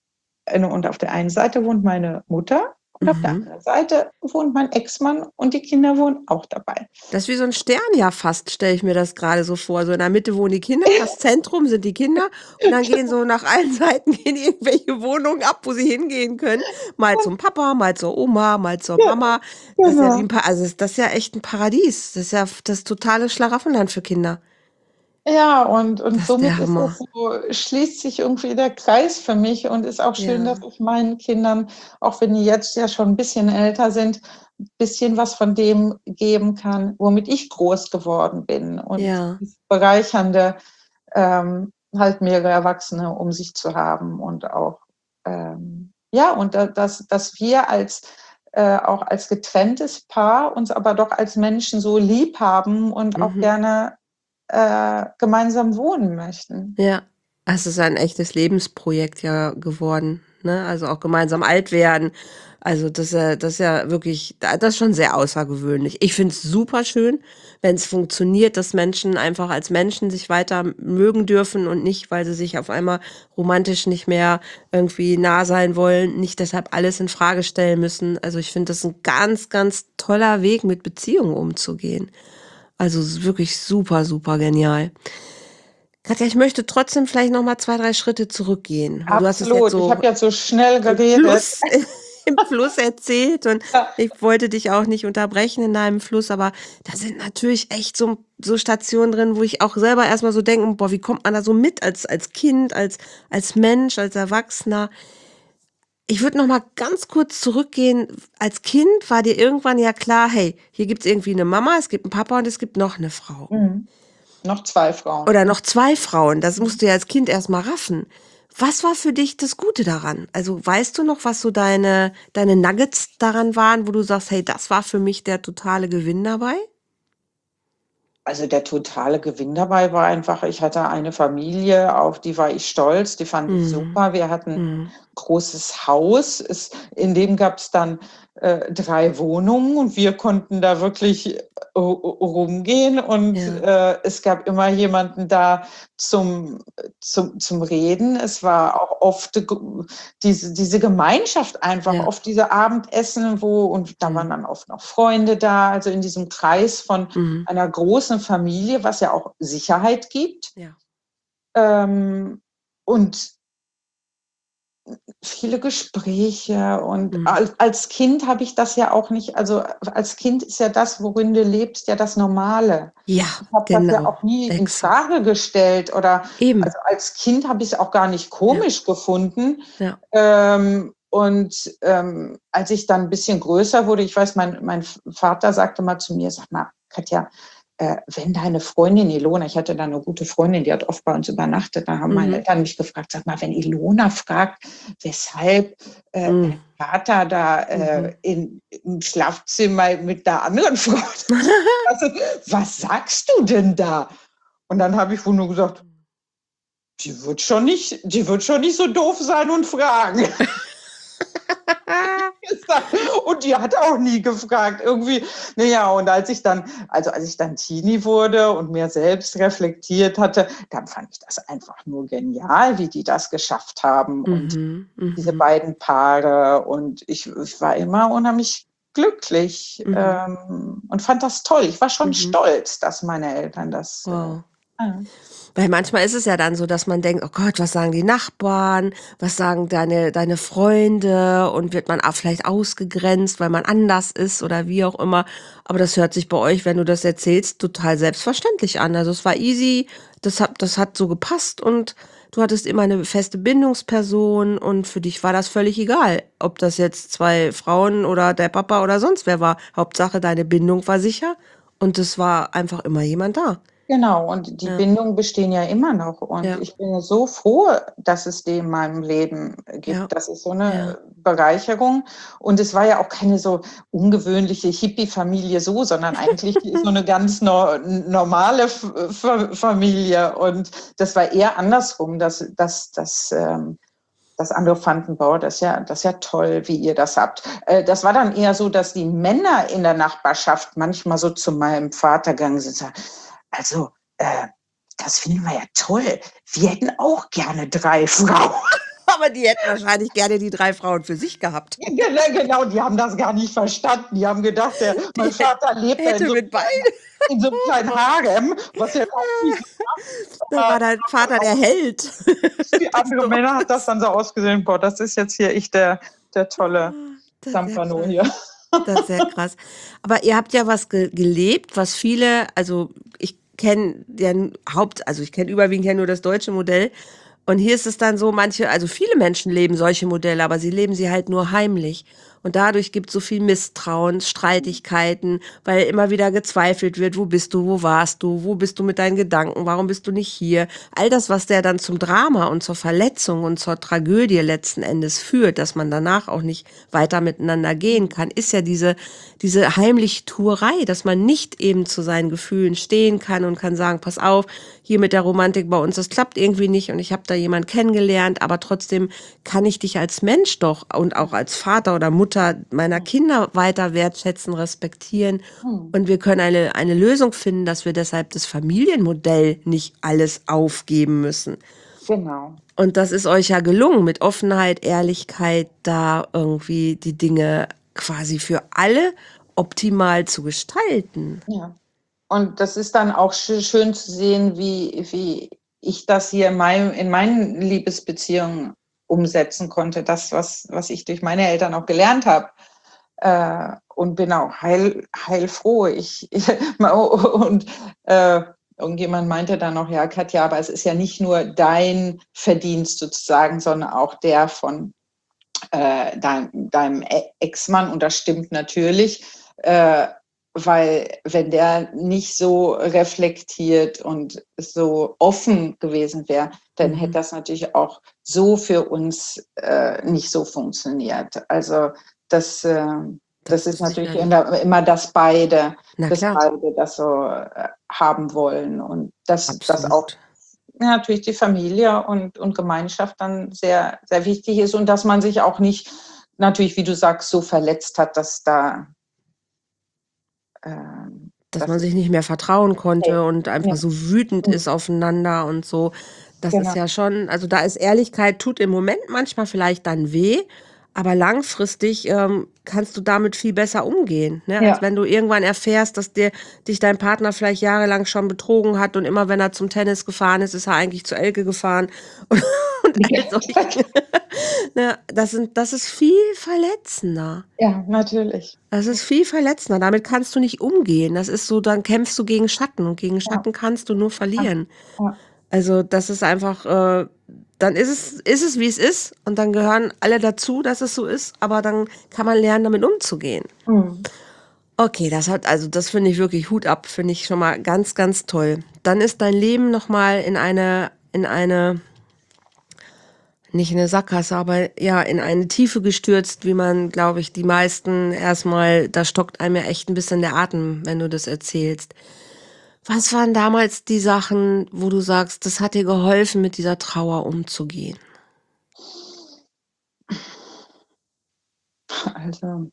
und auf der einen Seite wohnt meine Mutter und auf der Mhm. anderen Seite wohnt mein Ex-Mann und die Kinder wohnen auch dabei. Das ist wie so ein Stern ja fast, stelle ich mir das gerade so vor. So in der Mitte wohnen die Kinder, das Zentrum sind die Kinder und dann gehen so nach allen Seiten gehen irgendwelche Wohnungen ab, wo sie hingehen können. Mal zum Papa, mal zur Oma, mal zur Ja, Mama. Das ist ja wie genau. ein Pa also das ist ja echt ein Paradies. Das ist ja das totale Schlaraffenland für Kinder. Ja, und, und Das ist der somit ist Hammer. das so, schließt sich irgendwie der Kreis für mich und ist auch schön, dass Ja, ich meinen Kindern, auch wenn die jetzt ja schon ein bisschen älter sind, ein bisschen was von dem geben kann, womit ich groß geworden bin. Und ja. das Bereichernde, ähm, halt mehrere Erwachsene um sich zu haben und auch, ähm, ja, und da, dass, dass wir als äh, auch als getrenntes Paar uns aber doch als Menschen so lieb haben und auch Mhm. gerne äh, gemeinsam wohnen möchten. Ja. Es ist ein echtes Lebensprojekt ja geworden, ne? Also auch gemeinsam alt werden. Also das ist ja, das ist ja wirklich, das ist schon sehr außergewöhnlich. Ich finde es super schön, wenn es funktioniert, dass Menschen einfach als Menschen sich weiter mögen dürfen und nicht, weil sie sich auf einmal romantisch nicht mehr irgendwie nah sein wollen, nicht deshalb alles in Frage stellen müssen. Also ich finde das ein ganz, ganz toller Weg, mit Beziehungen umzugehen. Also es ist wirklich super, super genial. Katja, ich möchte trotzdem vielleicht noch mal zwei, drei Schritte zurückgehen, weil du hast es jetzt Absolut. Ich so habe jetzt so schnell im geredet. Fluss im Fluss erzählt und Ja, ich wollte dich auch nicht unterbrechen in deinem Fluss, aber da sind natürlich echt so so Stationen drin, wo ich auch selber erst mal so denke: „Boah, wie kommt man da so mit als als Kind, als als Mensch, als Erwachsener?“ Ich würde noch mal ganz kurz zurückgehen. Als Kind war dir irgendwann ja klar: „Hey, hier gibt's irgendwie eine Mama, es gibt einen Papa und es gibt noch eine Frau.“ mhm. Noch zwei Frauen. Oder noch zwei Frauen, das Mhm. musst du ja als Kind erst mal raffen. Was war für dich das Gute daran? Also, weißt du noch, was so deine deine Nuggets daran waren, wo du sagst: „Hey, das war für mich der totale Gewinn dabei?“ Also, der totale Gewinn dabei war einfach, ich hatte eine Familie, auf die war ich stolz, die fand ich Mhm. super. Wir hatten 'n Mhm. großes Haus, es in dem gab's dann, äh, drei Wohnungen und wir konnten da wirklich ru ru rumgehen und, Ja. äh, es gab immer jemanden da zum zum zum Reden. Es war auch oft g diese diese Gemeinschaft einfach, Ja. oft diese Abendessen, wo und da waren Mhm. dann oft noch Freunde da, also in diesem Kreis von Mhm. einer großen Familie, was ja auch Sicherheit gibt. Ja. Ähm, und viele Gespräche und Mhm. al als Kind habe ich das ja auch nicht also, als Kind ist ja das, worin du lebst, ja das Normale. Ja, Ich habe das ja genau, auch nie in exakt. Frage gestellt oder Eben. also, als Kind habe ich's auch gar nicht Ja. komisch gefunden. Ja. Ähm, und, ähm, als ich dann 'n bisschen größer wurde ich weiß, mein mein V Vater sagte mal zu mir: „Sag mal, Katja, äh, wenn deine Freundin Ilona“ ich hatte da 'ne gute Freundin, die hat oft bei uns übernachtet. Da haben meine Mhm. Eltern mich gefragt: „Sag mal, wenn Ilona fragt, weshalb, äh, Mhm. dein Vater da, äh, Mhm. in im Schlafzimmer mit 'ner anderen Frau also, was sagst du denn da?“ Und dann habe ich wohl nur gesagt: „Die wird schon nicht die wird schon nicht so doof sein und fragen.“ Und die hat auch nie gefragt irgendwie. Na ja, und als ich dann also, als ich dann Teenie wurde und mehr selbst reflektiert hatte, dann fand ich das einfach nur genial, wie die das geschafft haben und Mhm, diese mhm. beiden Paare und ich ich war immer unheimlich glücklich, Mhm. ähm, und fand das toll. Ich war schon Mhm. stolz, dass meine Eltern das, äh Wow. ja. Weil manchmal ist es ja dann so, dass man denkt: „Oh Gott, was sagen die Nachbarn? Was sagen deine deine Freunde?“ Und wird man a vielleicht ausgegrenzt, weil man anders ist oder wie auch immer. Aber das hört sich bei euch, wenn du das erzählst, total selbstverständlich an. Also, es war easy, das hat das hat so gepasst und du hattest immer 'ne feste Bindungsperson und für dich war das völlig egal, ob das jetzt zwei Frauen oder der Papa oder sonst wer war. Hauptsache, deine Bindung war sicher und es war einfach immer jemand da. Genau, und die Ja. Bindungen bestehen ja immer noch und Ja. ich bin so froh, dass es die in meinem Leben Ja. gibt. Das ist so Ja. 'ne Bereicherung und es war ja auch keine so ungewöhnliche Hippie-Familie so, sondern eigentlich so 'ne ganz nor normale F Fa Familie und das war eher andersrum, dass dass dass, ähm dass andere fanden: „Boah, das ist ja das ist ja toll, wie ihr das habt.“ Äh, das war dann eher so, dass die Männer in der Nachbarschaft manchmal so zu meinem Vater gegangen sind und sagen: „Also, äh, das finden wir ja toll. Wir hätten auch gerne drei Frauen.“ Aber die hätten wahrscheinlich gerne die drei Frauen für sich gehabt. Ja, gena genau, die haben das gar nicht verstanden. Die haben gedacht, der mein Die hä Vater lebt da in hätte so 'nem mit beiden kleinen in so 'nem kleinen Harem, was er auch nie so Da war dein Vater der Held. für Des andere Männer hat das Dorfes. dann so ausgesehen: „Boah, das ist jetzt hier ich der der tolle Ah, das ist ja Zampano krass. hier.“ Das ist ja krass. Aber ihr habt ja was ge gelebt, was viele also, ich kenne ja n Haupt also, ich kenne überwiegend ja nur das deutsche Modell und hier ist es dann so, manche also, viele Menschen leben solche Modelle, aber sie leben sie halt nur heimlich und dadurch gibt's so viel Misstrauen, Streitigkeiten, weil immer wieder gezweifelt wird: „Wo bist du? Wo warst du? Wo bist du mit deinen Gedanken? Warum bist du nicht hier?“ All das, was der dann zum Drama und zur Verletzung und zur Tragödie letzten Endes führt, dass man danach auch nicht weiter miteinander gehen Mhm. kann, ist ja diese diese Heimlichtuerei, dass man nicht eben zu seinen Gefühlen stehen kann und kann sagen: „Pass auf, hier mit der Romantik bei uns, das klappt irgendwie nicht und ich habe da jemand kennengelernt, aber trotzdem kann ich dich als Mensch doch und auch Mhm. als Vater oder Mutter meiner Mhm. Kinder weiter wertschätzen, respektieren Mhm. und wir können eine eine Lösung finden, dass wir deshalb das Familienmodell nicht alles aufgeben müssen.“ Genau. Und das ist euch ja gelungen, mit Offenheit, Ehrlichkeit da irgendwie die Dinge quasi für alle optimal zu gestalten. Ja. Und das ist dann auch sch schön zu sehen, wie wie ich das hier in meinem in meinen Liebesbeziehungen umsetzen konnte, das, was was ich durch meine Eltern auch gelernt habe, äh, und bin auch heil heilfroh. Ich ma und, äh, irgendjemand meinte dann noch: „Ja, Katja, aber es ist ja nicht nur dein Verdienst sozusagen, sondern auch der von, äh, dein deinem E Ex-Mann.“ Und das stimmt natürlich, äh, weil wenn der nicht so reflektiert und so offen gewesen wäre, dann hätte Mhm. das natürlich auch so für uns, äh, nicht so funktioniert. Also, das, ähm Das Das ist ist natürlich sicherlich immer immer das beide Na dass klar. beide das so, äh, haben wollen und dass dass auch Absolut. ja, natürlich die Familie und und Gemeinschaft dann sehr, sehr wichtig ist und dass man sich auch nicht natürlich, wie du sagst, so verletzt hat, dass da ähm, Dass das man sich ist nicht mehr vertrauen ne, konnte und einfach ne. so wütend Mhm. ist aufeinander und so. Das ist Genau. ja schon also, da ist Ehrlichkeit tut im Moment manchmal vielleicht dann weh, aber langfristig, ähm, kannst du damit viel besser umgehen, ne, als Ja. wenn du irgendwann erfährst, dass dir dich dein Partner vielleicht jahrelang schon betrogen hat und immer wenn er zum Tennis gefahren ist, ist er eigentlich zu Elke gefahren und all solche ne? Das sind das ist viel verletzender. Ja, natürlich. Das ist viel verletzender. Damit kannst du nicht umgehen. Das ist so, dann kämpfst du gegen Schatten und gegen Ja. Schatten kannst du nur Ja. verlieren. Ja. Also, das ist einfach, äh dann ist es ist es, wie es ist und dann gehören alle dazu, dass es so ist, aber dann kann man lernen, damit umzugehen. Mhm. Okay, das hat also, das finde ich wirklich Hut ab, finde ich schon mal ganz, ganz toll. Dann ist dein Leben noch mal in eine in eine nicht in 'ne Sackgasse, aber ja, in eine Tiefe gestürzt, wie man, glaube ich, die meisten erst mal da stockt einem ja echt 'n bisschen der Atem, wenn du das erzählst. Was waren damals die Sachen, wo du sagst, das hat dir geholfen, mit dieser Trauer umzugehen? Also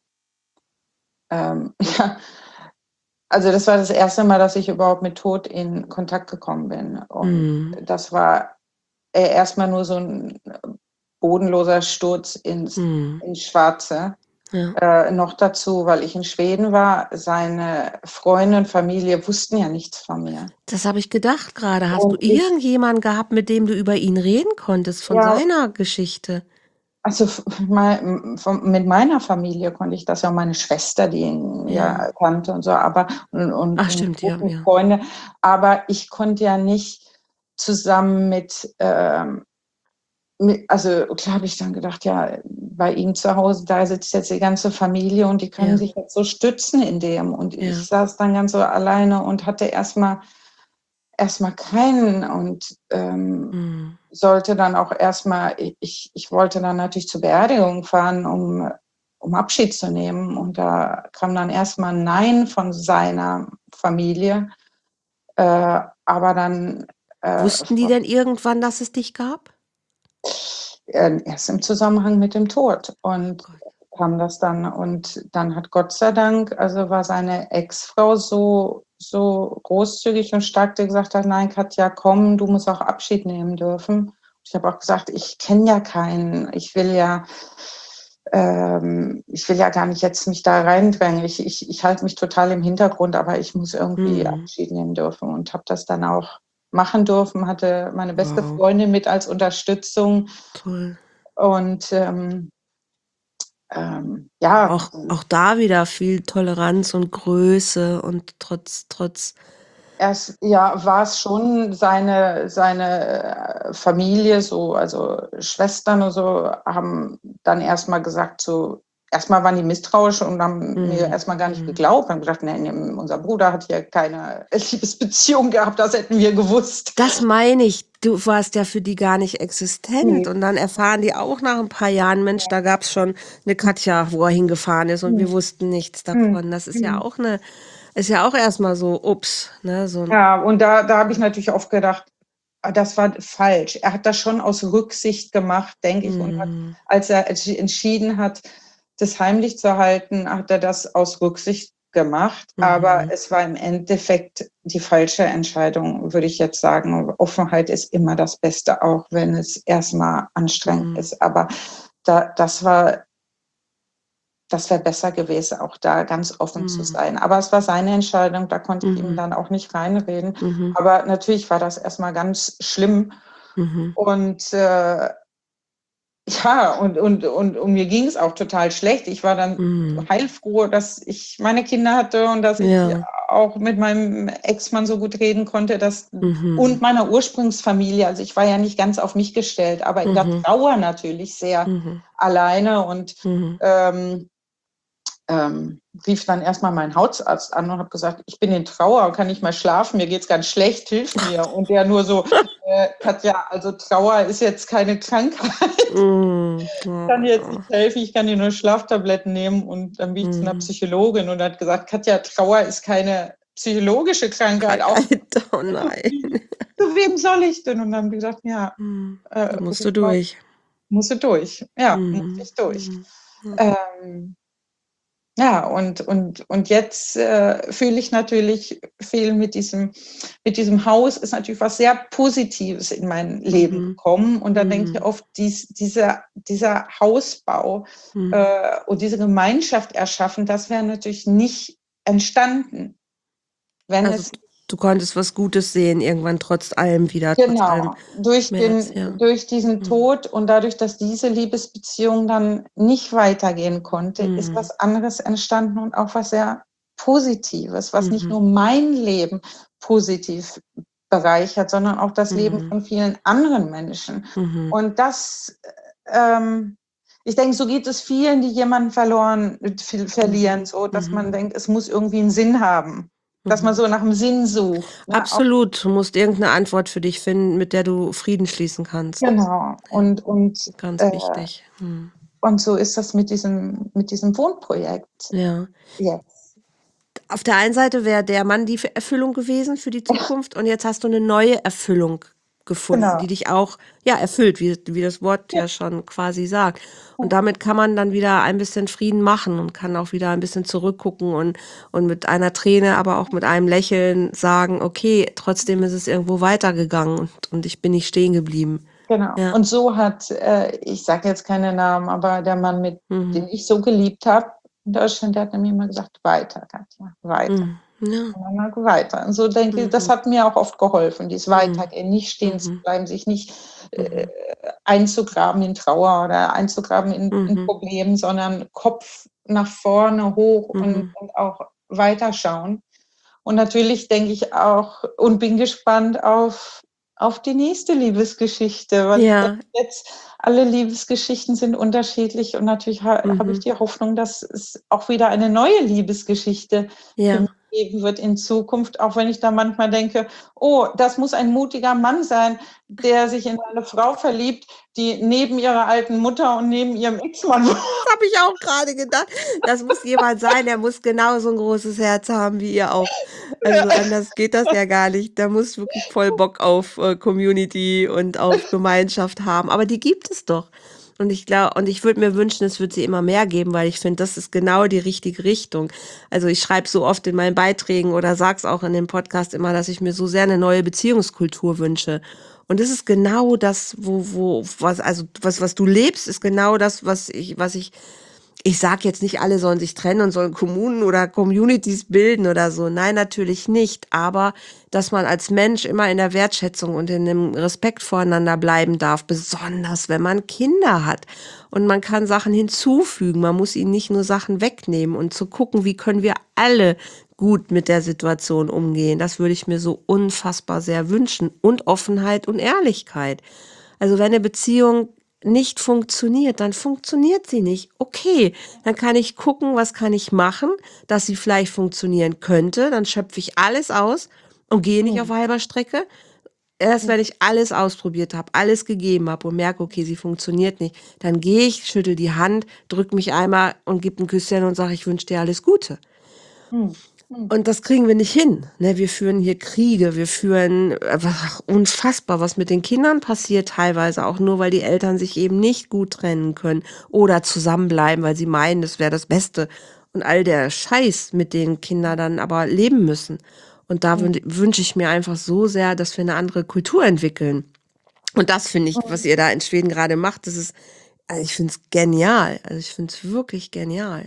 ähm, ja. Also, das war das erste Mal, dass ich überhaupt mit Tod in Kontakt gekommen bin und Mhm. das war e erst mal nur so 'n, äh, bodenloser Sturz ins Mhm. ins Schwarze. Ja. Äh, noch dazu, weil ich in Schweden war, seine Freunde und Familie wussten ja nichts von mir. Das habe ich gedacht grade. Hast du Und ich irgendjemanden gehabt, mit dem du über ihn reden konntest von Ja. seiner Geschichte? Also, v mei m von mit meiner Familie konnte ich das ja, meine Schwester, die ihn Ja. ja kannte und so, aber und und Ach und stimmt, ja, guten ja. Freunde, aber ich konnte ja nicht zusammen mit, ähm mi also, klar habe ich dann gedacht: „Ja, bei ihm zu Hause, da sitzt jetzt die ganze Familie und die können Ja. sich jetzt so stützen in dem.“ Und ich Ja. saß dann ganz so alleine und hatte erst mal erst mal keinen und, ähm, Mhm. sollte dann auch erst mal i ich ich wollte dann natürlich zur Beerdigung fahren, um um Abschied zu nehmen und da kam dann erst mal 'n Nein von seiner Familie. Äh, aber dann, äh, Wussten die denn irgendwann, dass es dich gab? Ähm, erst im Zusammenhang mit dem Tod Ach und Gott. kam das dann und dann hat Gott sei Dank also, war seine Ex-Frau so so großzügig und stark, die gesagt hat: „Nein, Katja, komm, du musst auch Abschied nehmen dürfen.“ Ich habe auch gesagt: „Ich kenne ja keinen. Ich will ja ähm, ich will ja gar nicht jetzt mich da reindrängen. Ich ich ich halte mich total im Hintergrund, aber ich muss irgendwie Mhm. Abschied nehmen dürfen.“ Und habe das dann auch machen dürfen, hatte meine beste Wow. Freundin mit als Unterstützung. Toll. Und, ähm ähm, ja. Auch auch da wieder viel Toleranz und Größe und trotz trotz Erst ja, war's schon seine seine, äh, Familie so also, Schwestern und so haben dann erst mal gesagt so erst mal waren die misstrauisch und haben mir Mhm, erst mal gar nicht mhm. geglaubt, haben gesagt: „Ne, ne, unser Bruder hat hier keine Liebesbeziehung gehabt, das hätten wir gewusst.“ Das meine ich. Du warst ja für die gar nicht existent Ne. und dann erfahren die auch nach 'n paar Jahren: „Mensch, Ja. da gab's schon 'ne Hm. Katja, wo er hingefahren ist und Mhm. wir wussten nichts Mhm. davon.“ Das ist ja Mhm. auch 'ne ist ja auch erst mal so, ups, ne, so 'n Ja, und da da habe ich ja. natürlich oft gedacht: „Ah, das war falsch.“ Er hat das schon aus Rücksicht gemacht, denke ich, und hat Mhm. als er entschi entschieden hat, das heimlich zu halten, hat er das aus Rücksicht gemacht, aber Mhm. es war im Endeffekt die falsche Entscheidung, würde ich jetzt sagen. Offenheit ist immer das Beste, auch wenn es erst mal anstrengend Mhm. ist, aber da das war das wäre besser gewesen, auch da ganz offen zu Mhm. sein. Aber es war seine Entscheidung, da konnte ich ihm Mhm. dann auch nicht reinreden. Mhm. Aber natürlich war das erst mal ganz schlimm Mhm. und, äh ja, und und und und mir ging's auch total schlecht. Ich war dann Mhm. heilfroh, dass ich meine Kinder hatte und dass ich Ja. auch mit meinem Ex-Mann so gut reden konnte, dass Mhm. und meiner Ursprungsfamilie. Also, ich war ja nicht ganz auf mich gestellt, aber in der Mhm. Trauer natürlich sehr Mhm. alleine und, Mhm. ähm ähm, rief dann erst mal meinen Hausarzt an und habe gesagt: „Ich bin in Trauer und kann nicht mehr schlafen, mir geht's ganz schlecht, hilf mir.“ Und der nur so, äh, Katja, also Trauer ist jetzt keine Krankheit. Mm, Ich kann dir jetzt oh, nicht helfen, ich kann dir nur Schlaftabletten nehmen und dann bin ich zu einer mm. Psychologin und hat gesagt, Katja, Trauer ist keine psychologische Krankheit. Auch Krankheit, oh nein. zu wem soll ich denn? Und dann haben die gesagt, ja, Mm, äh, da musst okay, du durch. musst du durch. Ja, muss Mm, ich durch. mm, ja. Ähm, ja, und, und, und jetzt äh, fühle ich natürlich viel mit diesem, mit diesem Haus ist natürlich was sehr Positives in mein Leben Mhm. gekommen. Und da denke ich Mhm. oft, dies, dieser, dieser Hausbau Mhm. äh, und diese Gemeinschaft erschaffen, das wäre natürlich nicht entstanden, wenn Also es du konntest was Gutes sehen, irgendwann trotz allem wieder, trotz allem genau, durch Schmerz, den ja. durch diesen Mhm. Tod und dadurch, dass diese Liebesbeziehung dann nicht weitergehen konnte, ist Mhm. was anderes entstanden und auch was sehr Positives, was nicht Mhm. nur mein Leben positiv bereichert, sondern auch das Leben Mhm. von vielen anderen Menschen. Mhm. Und das, ähm ich denke, so geht es vielen, die jemanden verloren viel verlieren, so, dass Mhm. man denkt, es muss irgendwie 'n Sinn haben, dass man Mhm. so nach 'm Sinn sucht, ne? Auch Absolut, du musst irgendeine Antwort für dich finden, mit der du Frieden schließen kannst. genau. Ja, Und und, ganz äh wichtig. Mhm. und so ist das mit diesem mit diesem Wohnprojekt Ja. jetzt. Auf der einen Seite wäre der Mann die F Erfüllung gewesen für die Zukunft und jetzt hast du 'ne neue Erfüllung gefunden, Genau. die dich auch, ja, erfüllt, wie wie das Wort Ja, ja schon quasi sagt. Und ja, damit kann man dann wieder ein bisschen Frieden machen und kann auch wieder ein bisschen zurückgucken und und mit einer Träne, aber auch mit einem Lächeln sagen: „Okay, trotzdem ist es irgendwo weitergegangen und und ich bin nicht stehen geblieben.“ genau. Ja. Und so hat, äh ich sage jetzt keine Namen, aber der Mann, mit Mhm. den ich so geliebt habe in Deutschland, der hat mir immer gesagt: „Weiter, Katja, weiter.“ Mhm. Ja. Und dann halt weiter. Und so denke ich, das Mhm. hat mir auch oft geholfen, dieses Mhm. Weitergehen, nicht stehen zu Mhm. bleiben, sich nicht, äh, Mhm. einzugraben in Trauer oder einzugraben in in Mhm. Problemen, sondern Kopf nach vorne hoch und Mhm. und auch weiterschauen. Und natürlich denke ich auch und bin gespannt auf auf die nächste Liebesgeschichte, weil ich denke Ja. jetzt, alle Liebesgeschichten sind unterschiedlich und natürlich ha habe ich Mhm. die Hoffnung, dass es auch wieder eine neue Liebesgeschichte für mich Ja. geben wird in Zukunft, auch wenn ich da manchmal denke: „Oh, das muss ein mutiger Mann sein, der sich in eine Frau verliebt, die neben ihrer alten Mutter und neben ihrem Ex-Mann wohnt.“ Das habe ich auch grade gedacht. Das muss jemand sein, der muss genauso 'n großes Herz haben wie ihr auch. Also, anders geht das ja gar nicht. Der muss wirklich voll Bock auf, äh, Community und auf Gemeinschaft haben. Aber die gibt es doch. Und ich glau und ich würde mir wünschen, es würde sie immer mehr geben, weil ich finde, das ist genau die richtige Richtung. Also, ich schreibe so oft in meinen Beiträgen oder sage es auch in dem Podcast immer, dass ich mir so sehr 'ne neue Beziehungskultur wünsche. Und das ist genau das, wo wo was also, was was du lebst, ist genau das, was ich was ich ich sage jetzt nicht, alle sollen sich trennen und sollen Kommunen oder Communities bilden oder so. Nein, natürlich nicht. Aber dass man als Mensch immer in der Wertschätzung und in dem Respekt voreinander bleiben darf, besonders wenn man Kinder hat. Und man kann Sachen hinzufügen. Man muss ihnen nicht nur Sachen wegnehmen und zu gucken, wie können wir alle gut mit der Situation umgehen. Das würde ich mir so unfassbar sehr wünschen. Und Offenheit und Ehrlichkeit. Also wenn eine Beziehung nicht funktioniert, dann funktioniert sie nicht. Okay, dann kann ich gucken, was kann ich machen, dass sie vielleicht funktionieren könnte. Dann schöpfe ich alles aus und gehe nicht auf Mhm. halber Strecke. Erst Mhm. wenn ich alles ausprobiert habe, alles gegeben habe und merke, okay, sie funktioniert nicht, dann gehe ich, schüttel die Hand, drück mich einmal und gebe ein Küsschen und sage, ich wünsche dir alles Gute. Mhm. Mhm. Und das kriegen wir nicht hin. Ne? Wir führen hier Kriege, wir führen äh, ach, unfassbar, was mit den Kindern passiert teilweise, auch nur, weil die Eltern sich eben nicht gut trennen können oder zusammenbleiben, weil sie meinen, das wäre das Beste. Und all der Scheiß, mit den Kinder dann aber leben müssen. Und da wün Mhm. wünsche ich mir einfach so sehr, dass wir eine andere Kultur entwickeln. Und das finde ich, was Mhm. ihr da in Schweden gerade macht, das ist, also ich finde es genial. Also ich finde es wirklich genial.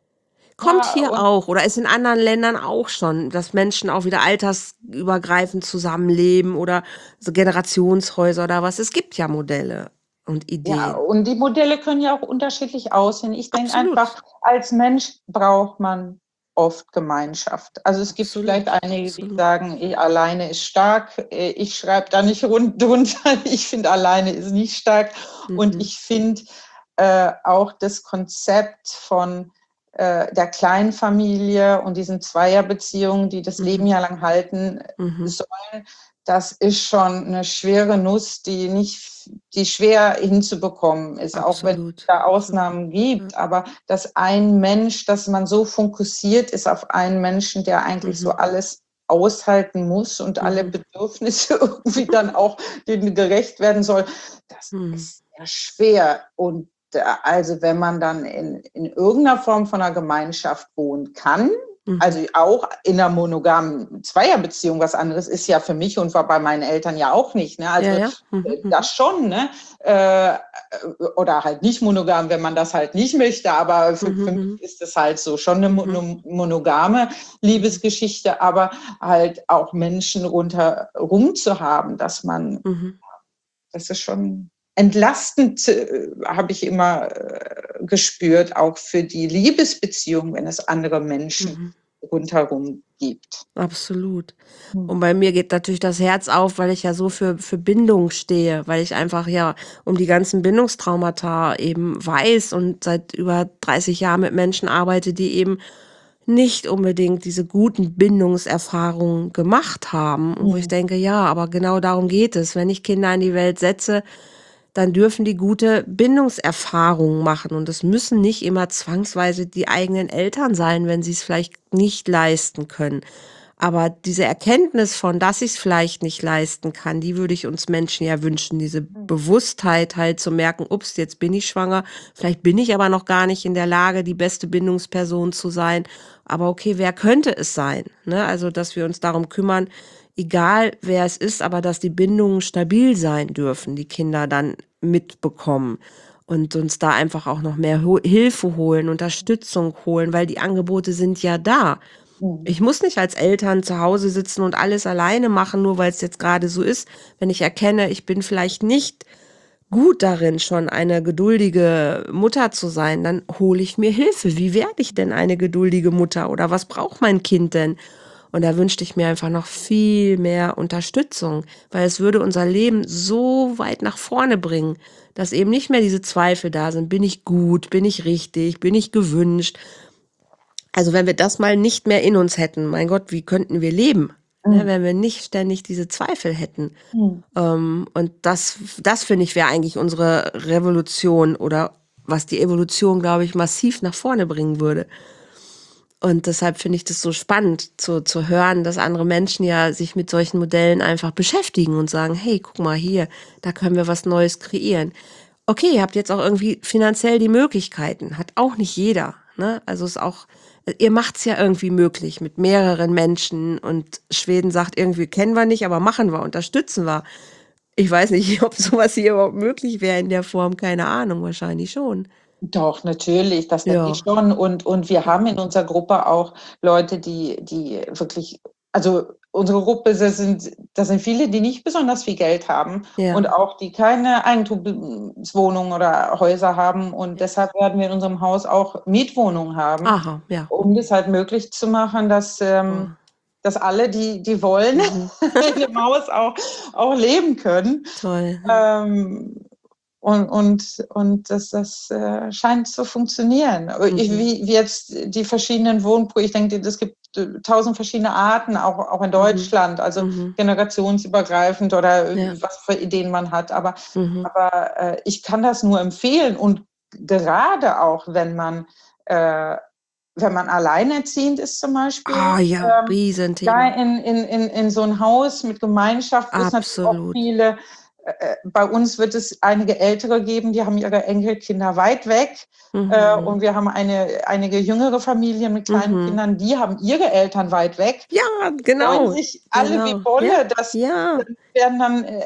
Kommt Ja, hier und auch oder ist in anderen Ländern auch schon, dass Menschen auch wieder altersübergreifend zusammenleben oder so Generationshäuser oder was. Es gibt ja Modelle und ja, Ideen. und die Modelle können ja auch unterschiedlich aussehen. Ich denke Absolut, einfach, als Mensch braucht man oft Gemeinschaft. Also, es gibt vielleicht absolut, einige, die absolut. sagen: „Eh, alleine ist stark.“ Äh, ich schreibe da nicht rund drunter. Ich finde, alleine ist nicht stark. Und Mhm, ich finde, äh, auch das Konzept von, äh, der Kleinfamilie und diesen Zweierbeziehungen, die das Leben mhm, ja lang halten mhm, sollen, das ist schon eine schwere Nuss, die nicht, die schwer hinzubekommen ist, auch wenn es Absolut. da Absolut. Ausnahmen Ja. gibt. Aber dass ein Mensch, dass man so fokussiert ist auf einen Menschen, der eigentlich so Mhm. alles aushalten muss und alle Mhm. Bedürfnisse irgendwie dann auch denen gerecht werden soll, das Mhm. ist sehr schwer. Und äh, also wenn man dann in, in irgendeiner Form von einer Gemeinschaft wohnen kann, Mhm. also auch in einer monogamen Zweierbeziehung, was anderes ist ja für mich und war bei meinen Eltern ja auch nicht. Ne? Ja, Also ja. Mhm. Mhm. das schon, ne? Äh, oder halt nicht monogam, wenn man das halt nicht möchte. Aber für, für Mhm. mich Mhm. ist es halt so schon eine, Mhm. eine monogame Mhm. Liebesgeschichte, aber halt auch Menschen rundherum zu haben, dass man, Mhm. das ist schon entlastend, äh, habe ich immer äh, gespürt, auch für die Liebesbeziehung, wenn es andere Menschen Mhm. rundherum gibt. Absolut. Hm. Und bei mir geht natürlich das Herz auf, weil ich ja so für, für Bindung stehe, weil ich einfach ja um die ganzen Bindungstraumata eben weiß und seit über dreißig Jahren mit Menschen arbeite, die eben nicht unbedingt diese guten Bindungserfahrungen gemacht haben. Und wo ich Hm. denke, ja, aber genau darum geht es. Wenn ich Kinder in die Welt setze, dann dürfen die gute Bindungserfahrungen machen. Und es müssen nicht immer zwangsweise die eigenen Eltern sein, wenn sie es vielleicht nicht leisten können. Aber diese Erkenntnis von, dass ich es vielleicht nicht leisten kann, die würde ich uns Menschen ja wünschen. Diese Bewusstheit halt zu merken, ups, jetzt bin ich schwanger, vielleicht bin ich aber noch gar nicht in der Lage, die beste Bindungsperson zu sein. Aber okay, wer könnte es sein? Ne? Also, dass wir uns darum kümmern, egal wer es ist, aber dass die Bindungen stabil sein dürfen, die Kinder dann mitbekommen und uns da einfach auch noch mehr Ho- Hilfe holen, Unterstützung holen, weil die Angebote sind ja da. Hm. Ich muss nicht als Eltern zu Hause sitzen und alles alleine machen, nur weil es jetzt gerade so ist. Wenn ich erkenne, ich bin vielleicht nicht gut darin, schon eine geduldige Mutter zu sein, dann hole ich mir Hilfe. Wie werde ich denn eine geduldige Mutter oder was braucht mein Kind denn? Und da wünschte ich mir einfach noch viel mehr Unterstützung, weil es würde unser Leben so weit nach vorne bringen, dass eben nicht mehr diese Zweifel da sind. Bin ich gut? Bin ich richtig? Bin ich gewünscht? Also wenn wir das mal nicht mehr in uns hätten, mein Gott, wie könnten wir leben? Ne, Hm. wenn wir nicht ständig diese Zweifel hätten. Hm. Ähm, und das, das finde ich, wäre eigentlich unsere Revolution oder was die Evolution, glaube ich, massiv nach vorne bringen würde. Und deshalb finde ich das so spannend zu, zu hören, dass andere Menschen ja sich mit solchen Modellen einfach beschäftigen und sagen, hey, guck mal hier, da können wir was Neues kreieren. Okay, ihr habt jetzt auch irgendwie finanziell die Möglichkeiten, hat auch nicht jeder. Ne? Also ist auch, ihr macht's ja irgendwie möglich mit mehreren Menschen und Schweden sagt irgendwie, kennen wir nicht, aber machen wir, unterstützen wir. Ich weiß nicht, ob sowas hier überhaupt möglich wäre in der Form, keine Ahnung, wahrscheinlich schon. Doch, natürlich, das denke ich Ja. schon. Und, und wir haben in unserer Gruppe auch Leute, die, die wirklich, also unsere Gruppe, das sind, das sind viele, die nicht besonders viel Geld haben Ja. und auch die keine Eigentumswohnungen oder Häuser haben. Und Ja. deshalb werden wir in unserem Haus auch Mietwohnungen haben, Aha, ja. um das halt möglich zu machen, dass, ähm, Oh. dass alle, die, die wollen, Mhm. in dem Haus auch, auch leben können. Toll. Ja. Ähm, und, und, und das, das äh, scheint zu funktionieren. Ich, Mhm. wie, wie jetzt die verschiedenen Wohnprojekte, ich denke, es gibt äh, tausend verschiedene Arten, auch, auch in Mhm. Deutschland, also Mhm. generationsübergreifend oder Ja. was für Ideen man hat. Aber, Mhm. aber äh, ich kann das nur empfehlen und gerade auch, wenn man, äh, wenn man alleinerziehend ist zum Beispiel, Ah ja, ähm, da Riesenthema. in, in, in, in so ein Haus mit Gemeinschaft, wo es natürlich auch Absolut. viele äh, bei uns wird es einige Ältere geben, die haben ihre Enkelkinder weit weg. Äh, Mhm. und wir haben eine, einige jüngere Familien mit kleinen Mhm. Kindern, die haben ihre Eltern weit weg. Ja, Die freuen genau. sich alle wie Genau. Ja. Bolle, dass Ja. dann werden dann äh,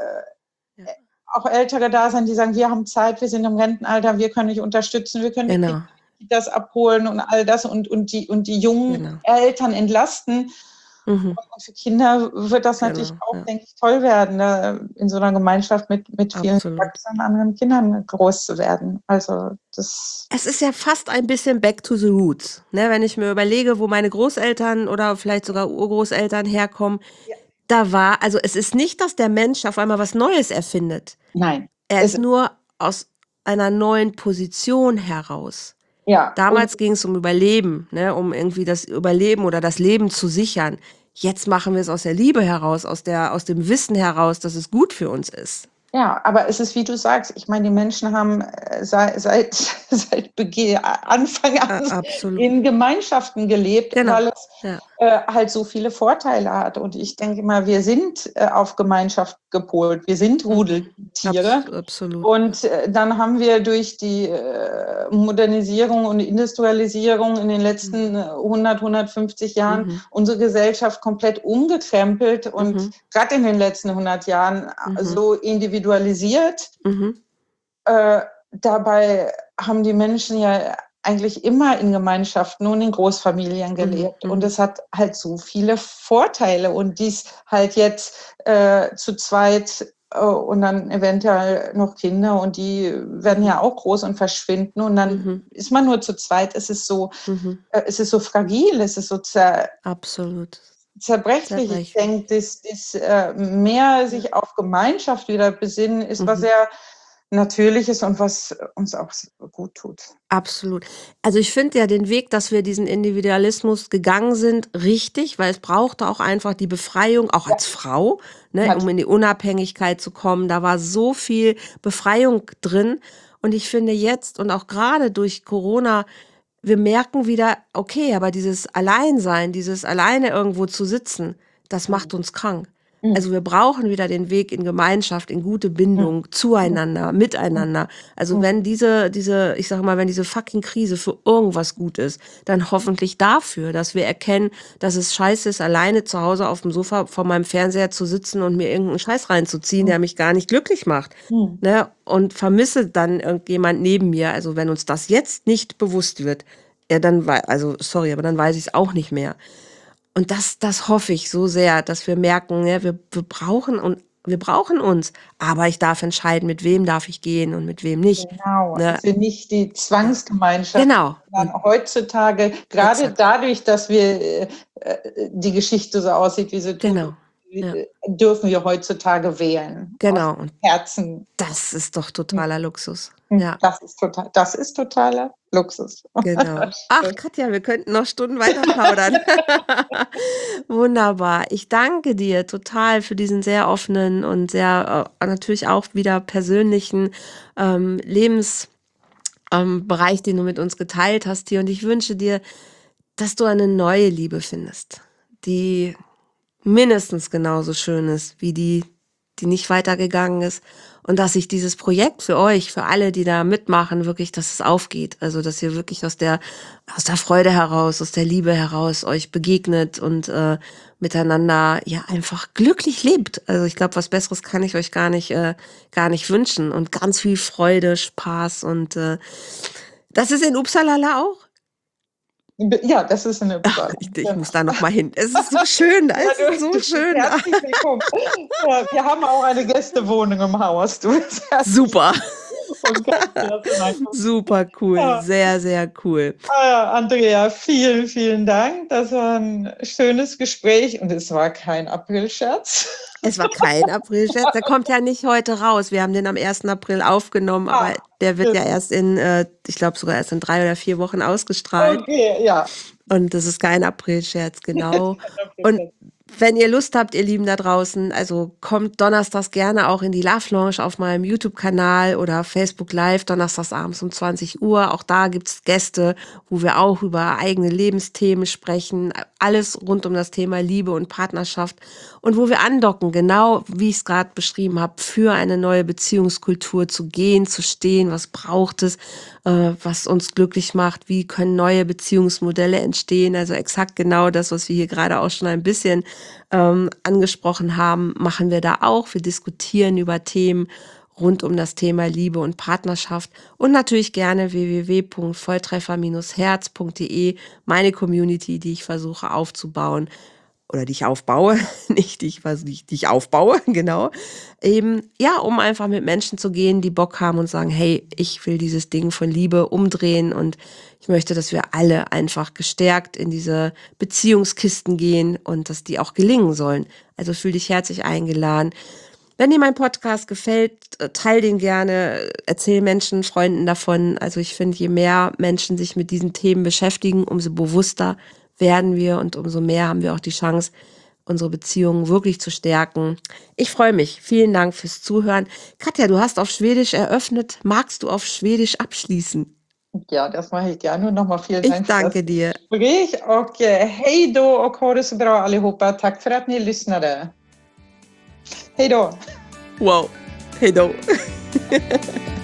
Ja. auch Ältere da sein, die sagen, wir haben Zeit, wir sind im Rentenalter, wir können dich unterstützen, wir können die Kinder Genau. das abholen und all das und, und, die, und die jungen Genau. Eltern entlasten. Mhm. Und für Kinder wird das natürlich Genau. auch, Ja. denke ich, toll werden, ne? In so einer Gemeinschaft mit, mit vielen Absolut. erwachsenen anderen Kindern groß zu werden. Also das. Es ist ja fast ein bisschen back to the roots, ne? Wenn ich mir überlege, wo meine Großeltern oder vielleicht sogar Urgroßeltern herkommen, Ja. da war, also es ist nicht, dass der Mensch auf einmal was Neues erfindet. Nein. Er Es, ist nur aus einer neuen Position heraus. ja, und Damals ging es um Überleben, ne, um irgendwie das Überleben oder das Leben zu sichern. Jetzt machen wir es aus der Liebe heraus, aus der, aus dem Wissen heraus, dass es gut für uns ist. Ja, aber es ist, wie du sagst, ich meine, die Menschen haben seit, seit, seit Beginn, Anfang Äh, an absolut. in Gemeinschaften gelebt, Genau. weil es Ja. äh, halt so viele Vorteile hat. Und ich denke mal, wir sind äh, auf Gemeinschaft gepolt. Wir sind Rudeltiere. Abs- absolut. Und äh, dann haben wir durch die äh, Modernisierung und Industrialisierung in den letzten äh, hundert, hundertfünfzig Jahren Mhm. unsere Gesellschaft komplett umgekrempelt und Mhm. gerade in den letzten hundert Jahren Mhm. so individualisiert. Mhm. Äh, dabei haben die Menschen ja eigentlich immer in Gemeinschaften und in Großfamilien gelebt. Mhm. Und es hat halt so viele Vorteile. Und dies halt jetzt äh, zu zweit äh, und dann eventuell noch Kinder und die werden ja auch groß und verschwinden. Und dann Mhm. ist man nur zu zweit. Es ist so, Mhm. äh, es ist so fragil, es ist so zer Absolut. zerbrechlich. Ich denke, das, das äh, mehr sich auf Gemeinschaft wieder besinnen, ist Mhm. was sehr Natürliches und was uns auch gut tut. Absolut. Also ich finde ja den Weg, dass wir diesen Individualismus gegangen sind, richtig, weil es brauchte auch einfach die Befreiung, auch Ja. als Frau, ne, Hat- um in die Unabhängigkeit zu kommen. Da war so viel Befreiung drin. Und ich finde jetzt und auch gerade durch Corona, wir merken wieder, okay, aber dieses Alleinsein, dieses alleine irgendwo zu sitzen, das macht uns krank. Also wir brauchen wieder den Weg in Gemeinschaft, in gute Bindung, zueinander, miteinander. Also wenn diese, diese, ich sag mal, wenn diese fucking Krise für irgendwas gut ist, dann hoffentlich dafür, dass wir erkennen, dass es scheiße ist, alleine zu Hause auf dem Sofa vor meinem Fernseher zu sitzen und mir irgendeinen Scheiß reinzuziehen, der mich gar nicht glücklich macht. Hm. Ne? Und vermisse dann irgendjemand neben mir. Also wenn uns das jetzt nicht bewusst wird, ja, dann, wei- also sorry, aber dann weiß ich es auch nicht mehr. Und das, das hoffe ich so sehr, dass wir merken, ja, wir, wir brauchen und wir brauchen uns, aber ich darf entscheiden, mit wem darf ich gehen und mit wem nicht. Genau, Ne? es sind nicht die Zwangsgemeinschaft, Genau. sondern Und heutzutage, gerade exakt. dadurch, dass wir äh, äh, die Geschichte so aussieht, wie sie tut, Genau. Ja. äh, dürfen wir heutzutage wählen. Genau. Aus Und Herzen. das ist doch totaler Luxus. Hm, Ja, Das ist total, das ist totaler Luxus. genau. Ach, Katja, wir könnten noch Stunden weiter plaudern. Wunderbar. Ich danke dir total für diesen sehr offenen und sehr äh, natürlich auch wieder persönlichen ähm, Lebensbereich, ähm, Bereich, den du mit uns geteilt hast hier. Und ich wünsche dir, dass du eine neue Liebe findest, die mindestens genauso schön ist wie die, die nicht weitergegangen ist. Und dass sich dieses Projekt für euch, für alle, die da mitmachen, wirklich, dass es aufgeht. Also, dass ihr wirklich aus der, aus der Freude heraus, aus der Liebe heraus euch begegnet und äh, miteinander ja einfach glücklich lebt. Also, ich glaube, was Besseres kann ich euch gar nicht, äh, gar nicht wünschen. Und ganz viel Freude, Spaß und äh, das ist in Uppsala auch. Ja, das ist eine Ach, Uppsala. ich, ich muss da noch mal hin. Es ist so schön, da Ja, es du, ist so du bist schön. Da. herzlich willkommen. Ja, wir haben auch eine Gästewohnung im Haus. Du bist herzlich Super, und ganz herzlich willkommen. super cool, Ja. sehr, sehr cool. Ah ja, Andrea, vielen, vielen Dank. Das war ein schönes Gespräch und es war kein Aprilscherz. Es war kein Aprilscherz, der kommt ja nicht heute raus. Wir haben den am ersten April aufgenommen, aber Ah, der wird gut. ja erst in, äh, ich glaube sogar erst in drei oder vier Wochen ausgestrahlt. Okay, ja. Und das ist kein Aprilscherz, genau. Kein Und Aprilscherz. wenn ihr Lust habt, ihr Lieben da draußen, also kommt donnerstags gerne auch in die Love Lounge auf meinem YouTube-Kanal oder Facebook Live, donnerstags abends um zwanzig Uhr. Auch da gibt's Gäste, wo wir auch über eigene Lebensthemen sprechen. Alles rund um das Thema Liebe und Partnerschaft. Und wo wir andocken, genau wie ich es gerade beschrieben habe, für eine neue Beziehungskultur zu gehen, zu stehen. Was braucht es, äh, was uns glücklich macht? Wie können neue Beziehungsmodelle entstehen? Also exakt genau das, was wir hier gerade auch schon ein bisschen ähm, angesprochen haben, machen wir da auch. Wir diskutieren über Themen rund um das Thema Liebe und Partnerschaft und natürlich gerne w w w punkt volltreffer herz punkt de, meine Community, die ich versuche aufzubauen oder die ich aufbaue, nicht die ich, versuche- die ich, die ich aufbaue, genau, eben, ja, um einfach mit Menschen zu gehen, die Bock haben und sagen, hey, ich will dieses Ding von Liebe umdrehen und ich möchte, dass wir alle einfach gestärkt in diese Beziehungskisten gehen und dass die auch gelingen sollen. Also fühl dich herzlich eingeladen. Wenn dir mein Podcast gefällt, äh, teil den gerne, erzähl Menschen, Freunden davon. Also ich finde, je mehr Menschen sich mit diesen Themen beschäftigen, umso bewusster werden wir und umso mehr haben wir auch die Chance, unsere Beziehung wirklich zu stärken. Ich freue mich. Vielen Dank fürs Zuhören. Katja, du hast auf Schwedisch eröffnet. Magst du auf Schwedisch abschließen? Ja, das mache ich gerne. Och nochmal vielen Ich Dank för danke das dir. Gespräch och eh, hej då och ha det så bra allihopa. Tack för att ni lyssnade. Hej då! Wow. Hey, do.